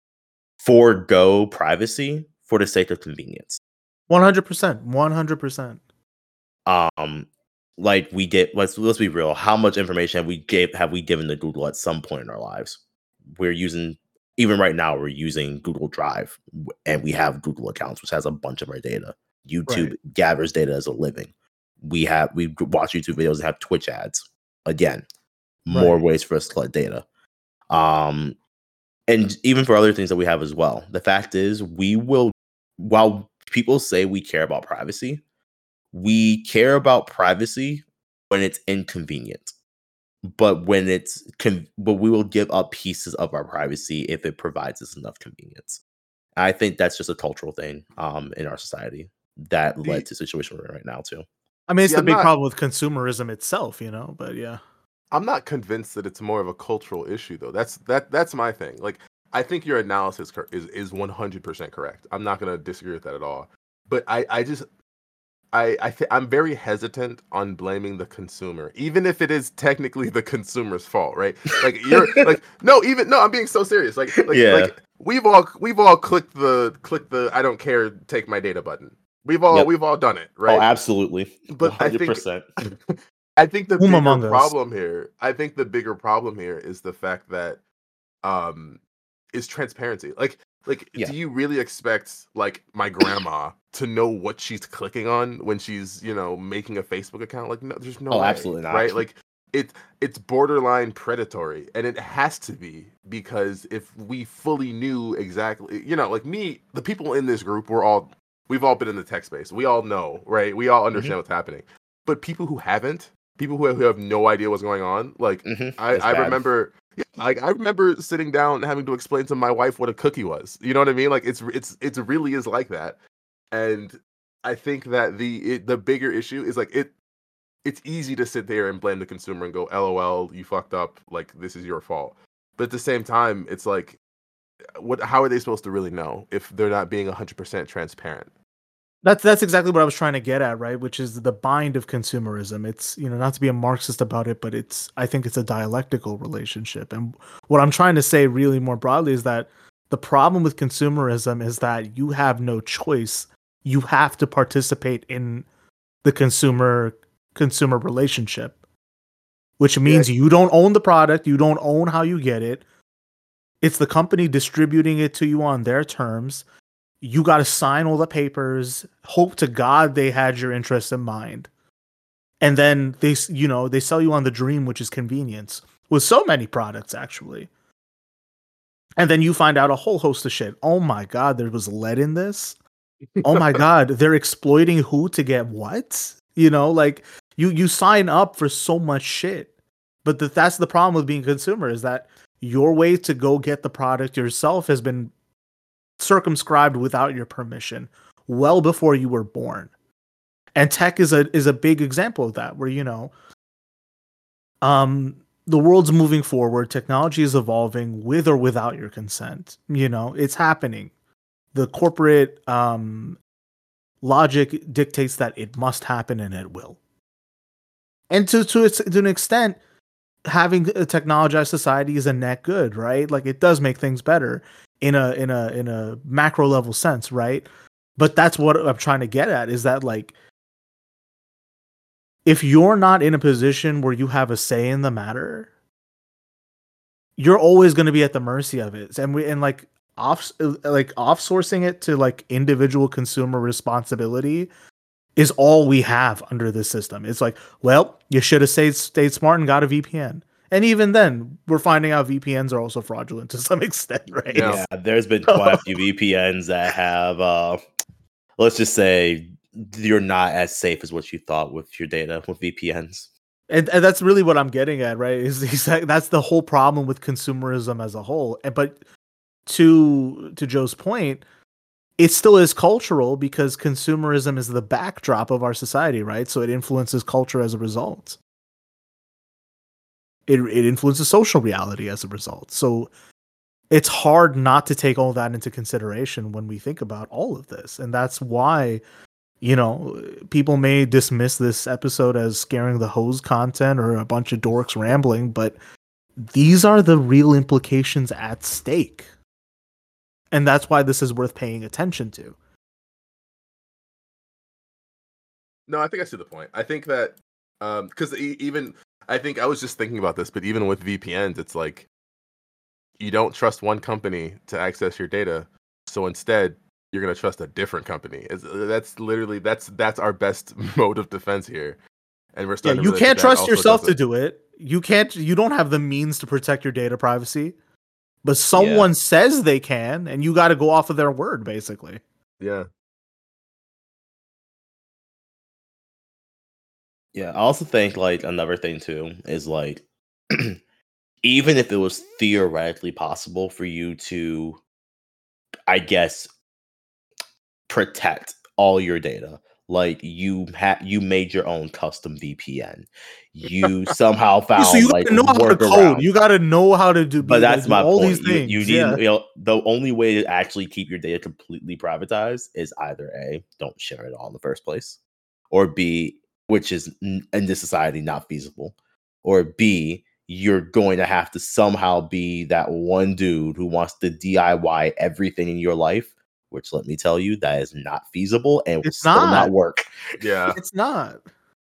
forego privacy for the sake of convenience. one hundred percent. one hundred percent. Um, like we get let's let's be real. How much information have we gave have we given to Google at some point in our lives? We're using even right now we're using Google Drive, w- and we have Google accounts, which has a bunch of our data. YouTube Right. gathers data as a living. We have we g- watch YouTube videos and have Twitch ads. Again, more Right. ways for us to collect data. Um, and even for other things that we have as well. The fact is, we will, while people say we care about privacy, we care about privacy when it's inconvenient. But when it's, con- but we will give up pieces of our privacy if it provides us enough convenience. I think that's just a cultural thing um, in our society that led See, to the situation we're in right now too. I mean, it's see, the I'm big not problem with consumerism itself, you know, but yeah. I'm not convinced that it's more of a cultural issue though. That's that that's my thing. Like I think your analysis cor- is is one hundred percent correct. I'm not going to disagree with that at all. But I I just I I th- I'm very hesitant on blaming the consumer, even if it is technically the consumer's fault, right? Like you're like no, even no, I'm being so serious. Like like Yeah. like we've all we've all clicked the clicked the I don't care, take my data button. We've all Yep. we've all done it, Oh, right? absolutely. But I think one hundred percent. I think the Whom bigger among us? problem here, I think the bigger problem here is the fact that um is transparency. Like like Yeah. do you really expect like my grandma to know what she's clicking on when she's, you know, making a Facebook account? Like no, there's no Oh, way, absolutely not. right? Like it it's borderline predatory, and it has to be, because if we fully knew exactly, you know, like me, the people in this group, we're all we've all been in the tech space. We all know, right? We all Mhm. understand what's happening. but people who haven't, people who have, who have no idea what's going on, like Mhm, I, it's I bad. remember, yeah, like I remember sitting down and having to explain to my wife what a cookie was. You know what I mean? Like it's it's it's really is like that, and I think that the it, the bigger issue is like it. It's easy to sit there and blame the consumer and go, "L O L, you fucked up. Like this is your fault." But at the same time, it's like, what? How are they supposed to really know if they're not being one hundred percent transparent? That's that's exactly what I was trying to get at, right? Which is the bind of consumerism. It's, you know, not to be a Marxist about it, but it's I think it's a dialectical relationship. And what I'm trying to say really more broadly is that the problem with consumerism is that you have no choice. You have to participate in the consumer consumer relationship, which means Yeah. you don't own the product, you don't own how you get it. It's the company distributing it to you on their terms. You got to sign all the papers, hope to God they had your interest in mind. And then they, s- you know, they sell you on the dream, which is convenience, with so many products actually. And then you find out a whole host of shit. Oh my God, there was lead in this. Oh my God, they're exploiting who to get what? You know, like you you sign up for so much shit. But the, that's the problem with being a consumer, is that your way to go get the product yourself has been circumscribed without your permission well before you were born. And tech is a is a big example of that, where, you know, um the world's moving forward, technology is evolving with or without your consent. You know, it's happening. The corporate um logic dictates that it must happen, and it will. And to to, its, to an extent, having a technologized society is a net good, right? Like it does make things better in a in a in a macro level sense, right? But that's what I'm trying to get at, is that, like, if you're not in a position where you have a say in the matter, you're always going to be at the mercy of it. And we and like off like offsourcing it to like individual consumer responsibility is all we have under this system. It's like, well, you should have stayed stayed smart and got a V P N. And even then, we're finding out V P Ns are also fraudulent to some extent, right? Yeah. Yeah, there's been quite a few V P Ns that have, uh, let's just say, you're not as safe as what you thought with your data with V P Ns. And, and that's really what I'm getting at, right? Is exactly, that's the whole problem with consumerism as a whole. And but to to Joe's point, it still is cultural, because consumerism is the backdrop of our society, right? So it influences culture as a result. It it influences social reality as a result. So it's hard not to take all that into consideration when we think about all of this. And that's why, you know, people may dismiss this episode as scaring the hose content or a bunch of dorks rambling, but these are the real implications at stake. And that's why this is worth paying attention to. No, I think I see the point. I think that um because even I think I was just thinking about this, but even with V P Ns, it's like you don't trust one company to access your data, so instead you're gonna trust a different company. It's, that's literally that's that's our best mode of defense here, and we're Yeah, starting. you to can't that trust also yourself to doesn't- do it. You can't. You don't have the means to protect your data privacy, but someone says they can, and you got to go off of their word, basically. Yeah. Yeah, I also think like another thing too is like even if it was theoretically possible for you to, I guess, protect all your data, like you had you made your own custom V P N, you somehow found So you like gotta know how to code. workaround. You got to know how to do. But be- that's do my all point. these You, things. you need, yeah. you know, the only way to actually keep your data completely privatized is either A, don't share it all in the first place, or B, which is n- in this society not feasible, or B, you're going to have to somehow be that one dude who wants to D I Y everything in your life, which let me tell you, that is not feasible and will It's still not. not work. Yeah. It's not.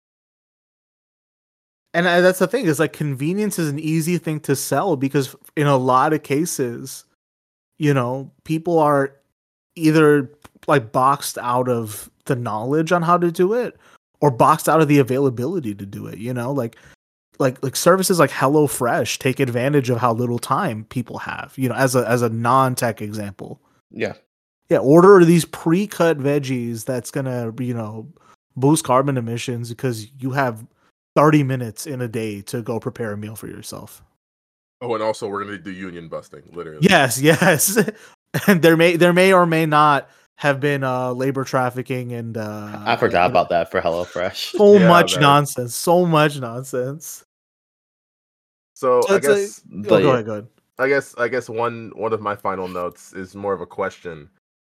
And uh, that's the thing, is like convenience is an easy thing to sell, because in a lot of cases, you know, people are either like boxed out of the knowledge on how to do it, or boxed out of the availability to do it. You know, like like like services like HelloFresh take advantage of how little time people have. You know, as a as a non-tech example. Yeah. Yeah, order these pre-cut veggies that's gonna, you know, boost carbon emissions because you have thirty minutes in a day to go prepare a meal for yourself. Oh, and also we're gonna do union busting, literally. Yes, yes. And there may there may or may not have been uh labor trafficking and uh I forgot about that for HelloFresh. so Yeah, much man. nonsense. So much nonsense. So, So I it's a- guess Oh, But go yeah. ahead, go ahead. I guess I guess one one of my final notes is more of a question.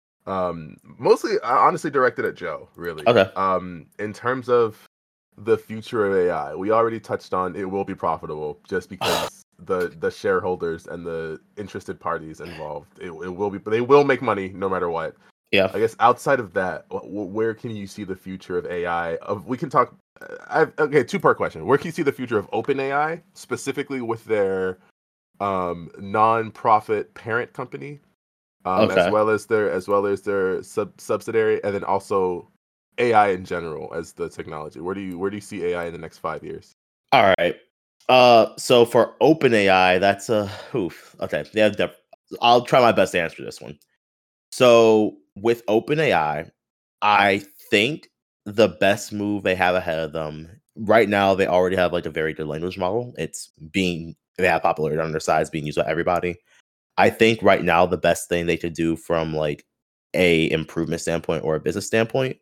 Um mostly uh, honestly directed at Joe, really. Okay. Um in terms of the future of A I, we already touched on it will be profitable just because the the shareholders and the interested parties involved, it, it will be they will make money no matter what. Yeah. I guess outside of that, wh- wh- where can you see the future of A I? Of we can talk. uh, I've, okay, two part question. Where can you see the future of OpenAI specifically with their um, non-profit parent company, um, as Okay. well as their as well as their sub subsidiary, and then also A I in general as the technology? Where do you where do you see A I in the next five years? All right. Uh, so for OpenAI, that's a oof. Okay, yeah, def- I'll try my best to answer this one. So with OpenAI, I think the best move they have ahead of them right now, they already have like a very good language model. It's being they have popularity on their side, it's being used by everybody. I think right now the best thing they could do from like a improvement standpoint or a business standpoint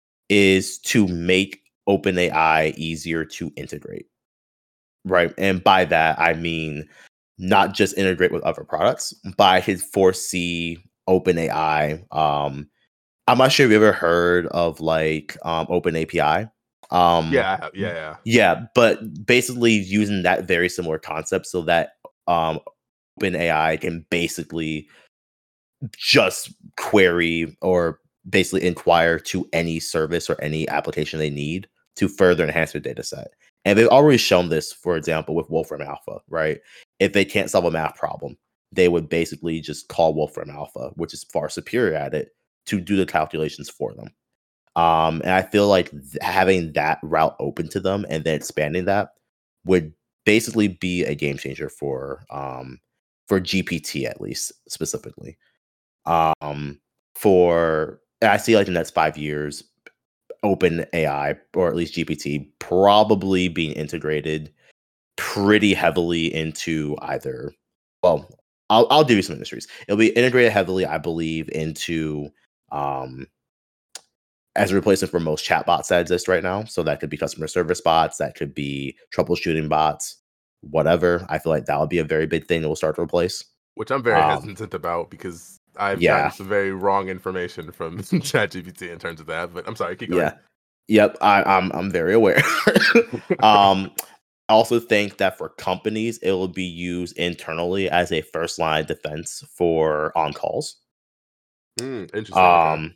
is to make OpenAI easier to integrate. Right. And by that, I mean not just integrate with other products, but I could foresee OpenAI. Um, I'm not sure if you ever heard of like um, OpenAPI. Um, Yeah, I have, yeah, yeah. yeah, but basically using that very similar concept so that um, OpenAI can basically just query or basically inquire to any service or any application they need to further enhance their data set. And they've already shown this, for example, with Wolfram Alpha, right? If they can't solve a math problem, they would basically just call Wolfram Alpha, which is far superior at it, to do the calculations for them. Um, and I feel like th- having that route open to them and then expanding that would basically be a game changer for um, for G P T at least specifically. Um, for I see like the next five years, Open A I or at least G P T probably being integrated pretty heavily into either. Well, I'll I'll give you some industries. It'll be integrated heavily, I believe, into um as a replacement for most chatbots that exist right now. So that could be customer service bots, that could be troubleshooting bots, whatever. I feel like that would be a very big thing that will start to replace. Which I'm very Um, hesitant about because I've yeah. gotten some very wrong information from ChatGPT in terms of that. But I'm sorry, keep going. Yeah. Yep. I, I'm I'm very aware. um, I also think that for companies, it will be used internally as a first line defense for on calls. Hmm, interesting. Okay. Um,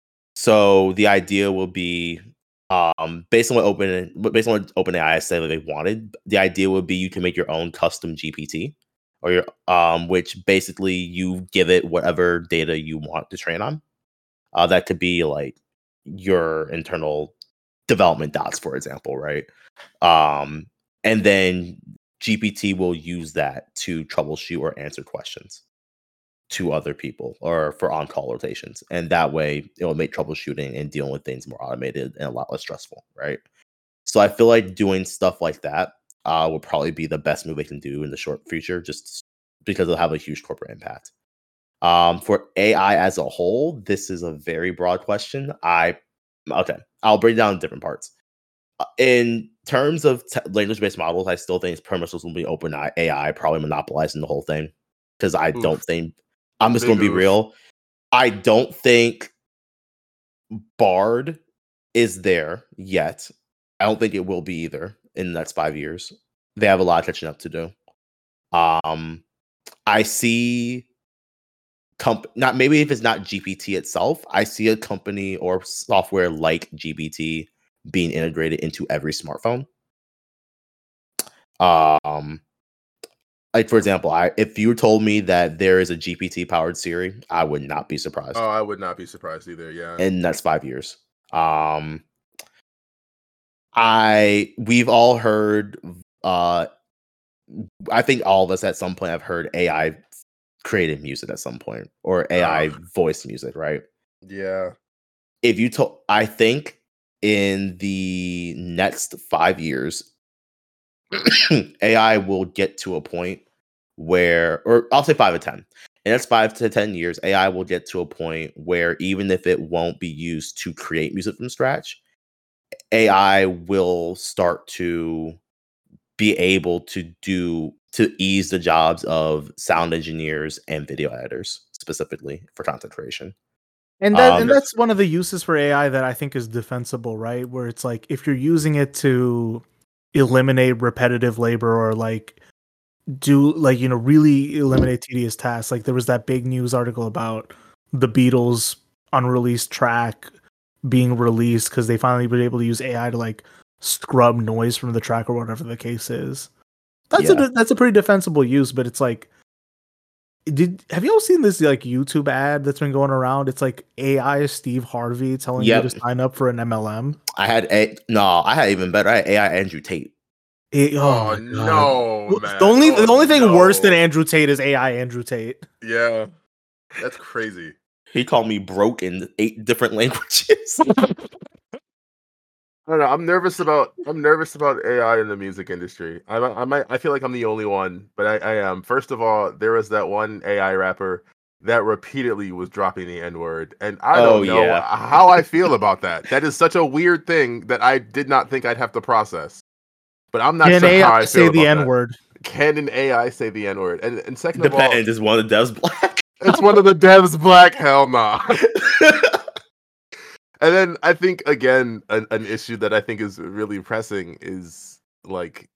so the idea will be, um, based on what Open, based on what OpenAI said that they wanted, the idea would be you can make your own custom G P T, or your um, which basically you give it whatever data you want to train on. Uh, that could be like your internal development dots, for example, right? Um, and then G P T will use that to troubleshoot or answer questions to other people or for on-call rotations. And that way it will make troubleshooting and dealing with things more automated and a lot less stressful, right? So I feel like doing stuff like that uh, will probably be the best move they can do in the short future, just because it'll have a huge corporate impact. Um, for A I as a whole, this is a very broad question. I okay, I'll break it down in different parts. Uh, In terms of te- language-based models, I still think it's permissions will be open A I, probably monopolizing the whole thing. Because I don't Oof. think I'm just Big going to be oof. real. I don't think Bard is there yet. I don't think it will be either in the next five years. They have a lot of catching up to do. Um, I see comp not maybe if it's not G P T itself, I see a company or software like G P T being integrated into every smartphone. Um, like for example, I if you told me that there is a G P T powered Siri, I would not be surprised Oh, I would not be surprised either. Yeah. in the next five years. Um, I we've all heard. Uh, I think all of us at some point have heard A I created music at some point or A I Ugh. voice music, right? Yeah. If you told, I think in the next five years, A I will get to a point where, or I'll say five to ten. In the next five to ten years, A I will get to a point where even if it won't be used to create music from scratch, A I will start to be able to do to ease the jobs of sound engineers and video editors, specifically for content creation. And that Um, and that's one of the uses for A I that I think is defensible, right? Where it's like if you're using it to eliminate repetitive labor or like do like you know really eliminate tedious tasks. Like there was that big news article about the Beatles unreleased track being released because they finally were able to use A I to like scrub noise from the track or whatever the case is. That's Yeah. a that's a pretty defensible use, but it's like, did have you all seen this like YouTube ad that's been going around? It's like A I Steve Harvey telling Yep. you to sign up for an M L M. I had a no, I had even better. I had A I Andrew Tate. It- oh Oh, my God. no, Well, man. The only Oh, the only thing no. worse than Andrew Tate is A I Andrew Tate. Yeah, that's crazy. He called me broke in eight different languages. I don't know. I'm nervous about. I'm nervous about A I in the music industry. I, I might. I feel like I'm the only one, but I, I am. First of all, there was that one A I rapper that repeatedly was dropping the N word, and I don't Oh, know yeah. how I feel about that. That is such a weird thing that I did not think I'd have to process. But I'm not Can sure A how I I say feel the about N that. word? Can an A I say the N word? And and second of all, Depends. Is one of the devs black? it's one of the devs black. Hell nah. And then I think again an, an issue that I think is really pressing is like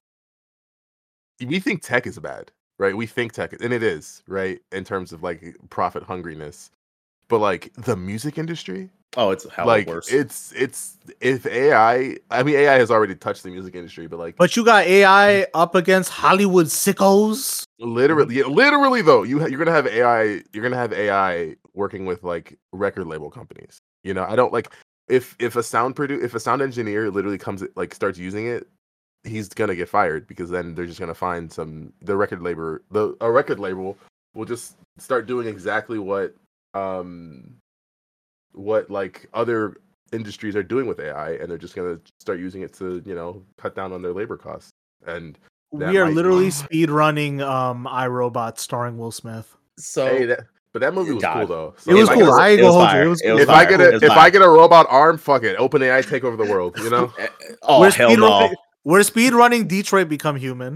we think tech is bad, right? We think tech, and it is, right, in terms of like profit hungriness. But like the music industry, Oh, it's hell like worse. it's it's if A I, I mean A I has already touched the music industry, but like But you got A I up against Hollywood sickos. literally, yeah, literally though, you ha- you're gonna have A I, you're gonna have A I working with like record label companies. You know, I don't like if if a sound produ- if a sound engineer literally comes like starts using it, he's gonna get fired because then they're just gonna find some the record label the a record label will just start doing exactly what um what like other industries are doing with A I, and they're just gonna start using it to you know cut down on their labor costs. And that We are might- literally speed running um iRobot starring Will Smith. so hey, that but that movie was God. cool though. So It was if I cool. get a- I ain't it gonna was hold you. fire. It was It cool. was if fire. I get It a was if I fire. get a robot arm, fuck it. OpenAI take over the world. You know. oh we're hell speed no. running. We're speed running Detroit Become Human.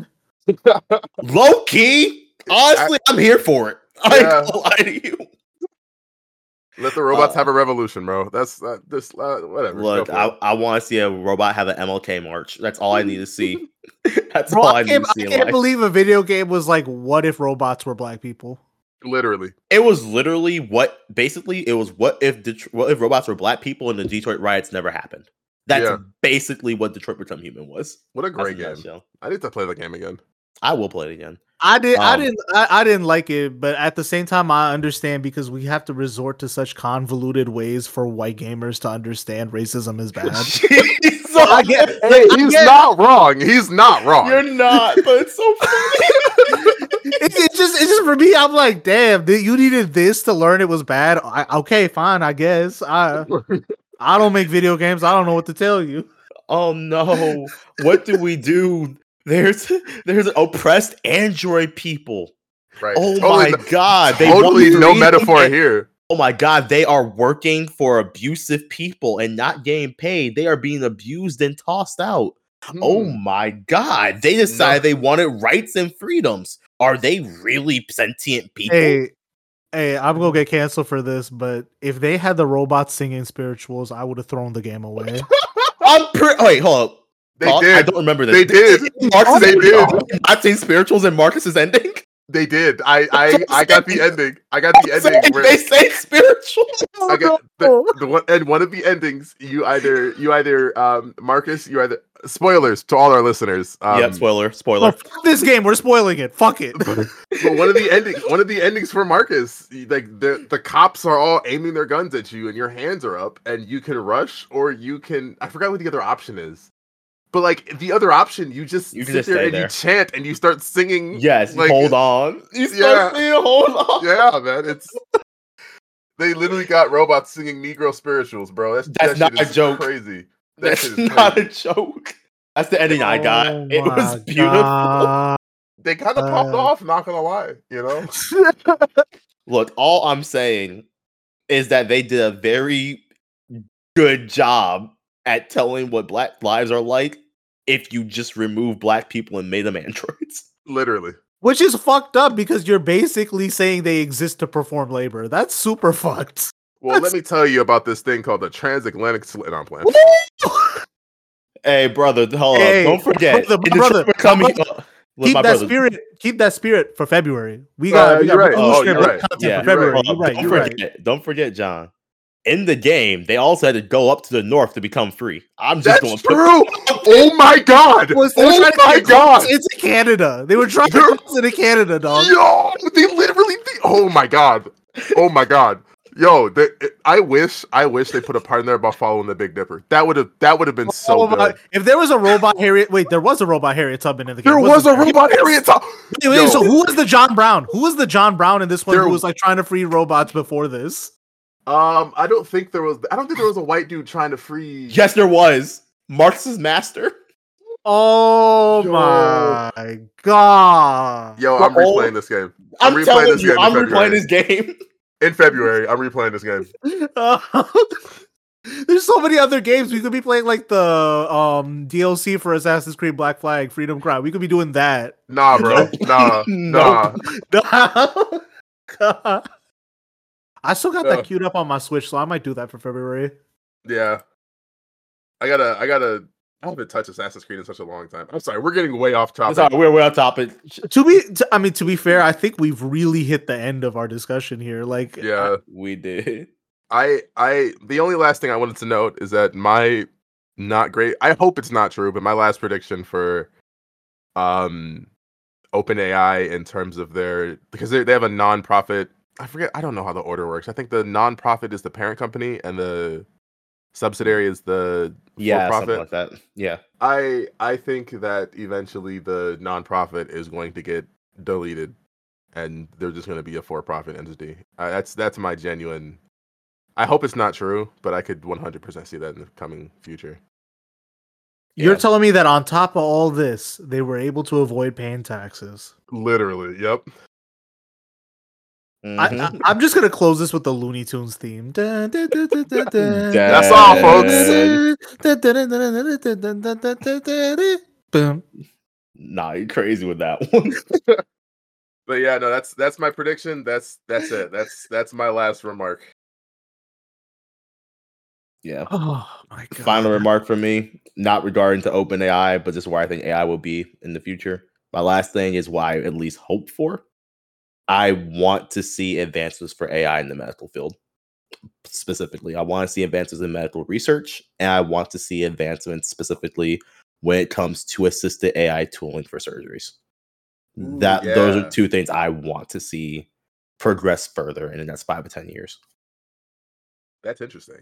Low key, honestly, I, am here for it. I Yeah. ain't gonna lie to you. Let the robots Uh, have a revolution, bro. That's uh, this uh, whatever. Look, Go for I, it. I want to see a robot have an M L K march. That's all I need to see. That's Bro, all I I need can't, to see I in can't life. believe a video game was like, what if robots were black people? Literally. It was literally what basically it was what if Det- what if robots were black people and the Detroit riots never happened. That's Yeah. basically what Detroit Become Human was. What a That's great in a game. nutshell. I need to play the game again. I will play it again. I did. I Um, didn't. I, I didn't like it, but at the same time, I understand because we have to resort to such convoluted ways for white gamers to understand racism is bad. Jeez, I get. Hey, like, I he's get- not wrong. He's not wrong. You're not, but it's so funny. It's it just. It's just for me. I'm like, damn. th- You needed this to learn it was bad. I, okay, fine. I guess. I. I don't make video games. I don't know what to tell you. Oh no! What do we do? There's there's oppressed Android people. Right. Oh Totally my no- god! They Totally want no to- metaphor here. Oh my god! They are working for abusive people and not getting paid. They are being abused and tossed out. Oh Hmm. my god! They decided they wanted rights and freedoms. Are they really sentient people? Hey, hey. I'm gonna get canceled for this, but if they had the robots singing spirituals, I would have thrown the game away. I'm pre- oh, wait, hold up. They Talk? did. I don't remember this. They did. Marcus They did. I've seen spirituals and Marcus's ending. They did. I I, I got the ending. I got the ending. They, where- they say spirituals. I got the, the one and one of the endings. You either you either um Marcus. You either spoilers to all our listeners. Um, yeah, spoiler, Oh, spoiler. fuck this game. We're spoiling it. Fuck it. but one of the endings, one of the endings for Marcus, like the the cops are all aiming their guns at you, and your hands are up, and you can rush or you can. I forgot what the other option is, but like the other option, you just You can sit just there stay and there. you chant and you start singing. Yes, like, hold on. You start Yeah. saying hold on. Yeah, man, it's. They literally got robots singing Negro spirituals, bro. That's That's that not shit a is joke. Crazy. That That's shit is not crazy. a joke. That's the ending I got. Oh It was my beautiful. God. They kind of popped Uh, off. Not gonna lie, you know. Look, all I'm saying is that they did a very good job at telling what black lives are like if you just remove black people and made them androids. Literally. Which is fucked up because you're basically saying they exist to perform labor. That's super fucked. Well, That's- let me tell you about this thing called the transatlantic slit on plan. Hey, brother, hold Hey, up. Don't forget. brother, in the brother, trip coming brother, up- Look, keep my that brother, spirit. Keep that spirit for February. We Uh, got, we you're got right. Oh, revolutionary you're right. content Yeah, for you're February. right. You're right. Don't You're forget, right. don't forget, John. In the game, they also had to go up to the north to become free. I'm just That's going true. Oh my god. Was they were Oh trying to my get god. close into Canada. They were trying to They're- cross into Canada, dog. Yo, they literally. They, oh my god. Oh my god. Yo, they, I wish, I wish they put a part in there about following the Big Dipper. That would have, that would have been so Oh my- good. If there was a robot Harriet, wait, there was a robot Harriet Tubman in the game. There was wasn't a there? robot Harriet Tubman. Wait, wait, Yo. so who was the John Brown? Who was the John Brown in this one There- who was like trying to free robots before this? Um, I don't think there was. I don't think there was a white dude trying to free. Yes, there was. Marx's master. Oh Yo. my god. Yo, I'm Bro, replaying this game. I'm, replaying telling this you, game in I'm replaying February. this game. In February, I'm replaying this game. There's so many other games we could be playing, like the um D L C for Assassin's Creed Black Flag, Freedom Cry. We could be doing that. Nah, bro. Nope. Nah, nah. God. I still got Uh. that queued up on my Switch, so I might do that for February. Yeah. I gotta, I gotta. I haven't touched Assassin's Creed in such a long time. I'm sorry, we're getting way off topic. Sorry, we're, we're on topic. To be, to, I mean, to be fair, I think we've really hit the end of our discussion here. Like, Yeah. We did. I, I. The only last thing I wanted to note is that my not great. I hope it's not true, but my last prediction for, um, OpenAI in terms of their because they they have a non-profit. I forget. I don't know how the order works. I think the non-profit is the parent company and the subsidiary is the Yeah, for-profit. something like that. Yeah. I I think that eventually the nonprofit is going to get deleted, and they're just going to be a for-profit entity. Uh, that's that's my genuine. I hope it's not true, but I could one hundred percent see that in the coming future. you're Yeah. telling me that on top of all this, they were able to avoid paying taxes. Literally, yep. I, Mhm. I, I'm just gonna close this with the Looney Tunes theme. Dun, dun, dun, dun, dun, dun. That's all, folks. Dun, dun, dun, dun, dun, dun, dun, dun, dun, dun, dun. Boom. Nah, you're crazy with that one. But yeah, no, that's that's my prediction. That's that's it. That's that's my last remark. Yeah. Oh my god. Final remark for me, not regarding to OpenAI, but just where I think A I will be in the future. My last thing is why I at least hope for. I want to see advances for A I in the medical field. Specifically, I want to see advances in medical research, and I want to see advancements specifically when it comes to assisted A I tooling for surgeries. Ooh, that those yeah. are two things I want to see progress further in the next five to ten years. That's interesting.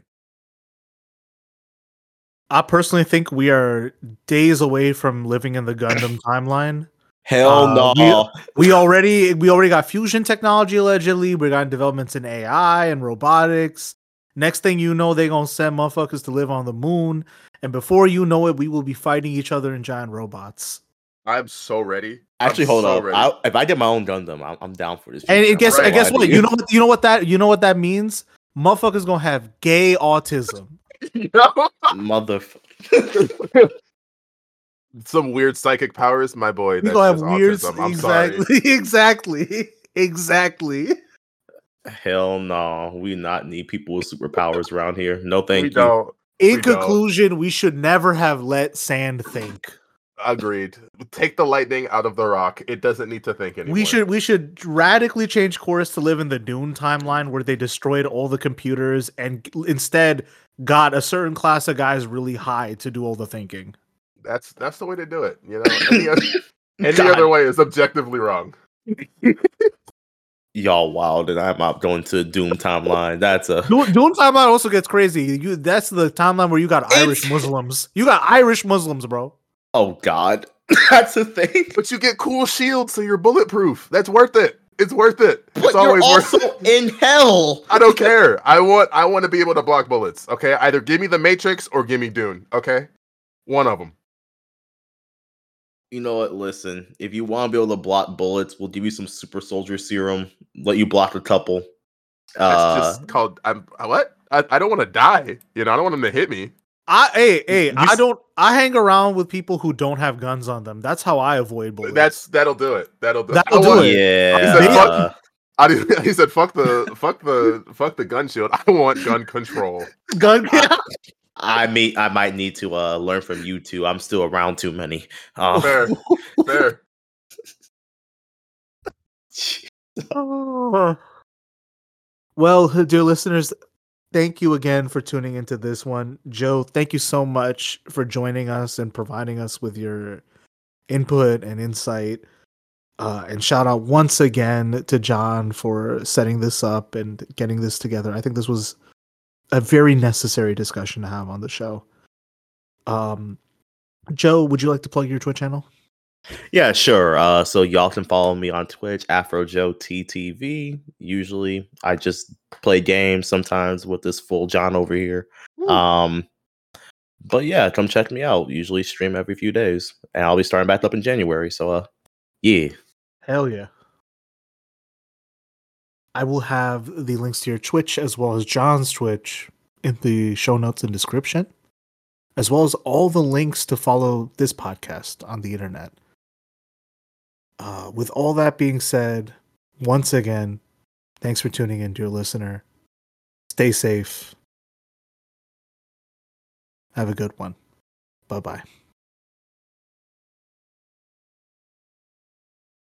I personally think we are days away from living in the Gundam timeline. Hell Uh, no. We already we already got fusion technology allegedly. We got developments in A I and robotics. Next thing you know, they gonna send motherfuckers to live on the moon, and before you know it, we will be fighting each other in giant robots. I'm so ready. I'm Actually, hold so up. ready. I, if I get my own Gundam, I'm, I'm down for this. And future. it guess Right. I guess Why what do you know what you know what that you know what that means. Motherfuckers gonna have gay autism. You know? Motherfucker. Some weird psychic powers, my boy. We That's gonna have just weird. autism. I'm sorry. Exactly. Exactly. Exactly. Hell no. We not need people with superpowers around here. No, thank we you. don't. In We don't. conclusion, we should never have let sand think. Agreed. Take the lightning out of the rock. It doesn't need to think anymore. We should we should radically change course to live in the Dune timeline where they destroyed all the computers and instead got a certain class of guys really high to do all the thinking. That's that's the way to do it. You know, any, other, any God. other way is objectively wrong. Y'all wild, and I'm out going to Doom timeline. That's a Dune, Dune timeline also gets crazy. You that's the timeline where you got Irish It's- Muslims. You got Irish Muslims, bro. oh god. That's a thing. But you get cool shields, so you're bulletproof. That's worth it. It's worth it. But It's you're always also worth it. in hell. I don't care. I want I want to be able to block bullets. Okay, either give me the Matrix or give me Dune. Okay, one of them. You know what? Listen, if you want to be able to block bullets, we'll give you some super soldier serum. Let you block a couple. That's Uh, just called. I'm what? I, I don't want to die. You know, I don't want them to hit me. I hey hey You I s- don't I hang around with people who don't have guns on them. That's how I avoid bullets. That's that'll do it. That'll do. That'll I do want- it. yeah. He said, fuck- uh, I didn't- he said, "Fuck the, fuck the, fuck the gun shield. I want gun control." gun. I may, I might need to uh, learn from you two. I'm still around too many. Um, Fair, fair. Oh. Well, dear listeners, thank you again for tuning into this one. Joe, thank you so much for joining us and providing us with your input and insight. Uh, and shout out once again to John for setting this up and getting this together. I think this was a very necessary discussion to have on the show. Um, Joe, would you like to plug your Twitch channel? Yeah, sure. Uh, so y'all can follow me on Twitch, AfroJoeTTV. Usually, I just play games sometimes with this full John over here. Woo. Um, but yeah, come check me out. Usually stream every few days, and I'll be starting back up in January. So, uh, yeah. Hell yeah. I will have the links to your Twitch as well as John's Twitch in the show notes and description, as well as all the links to follow this podcast on the internet. Uh, with all that being said, once again, thanks for tuning in, dear listener. Stay safe. Have a good one. Bye-bye.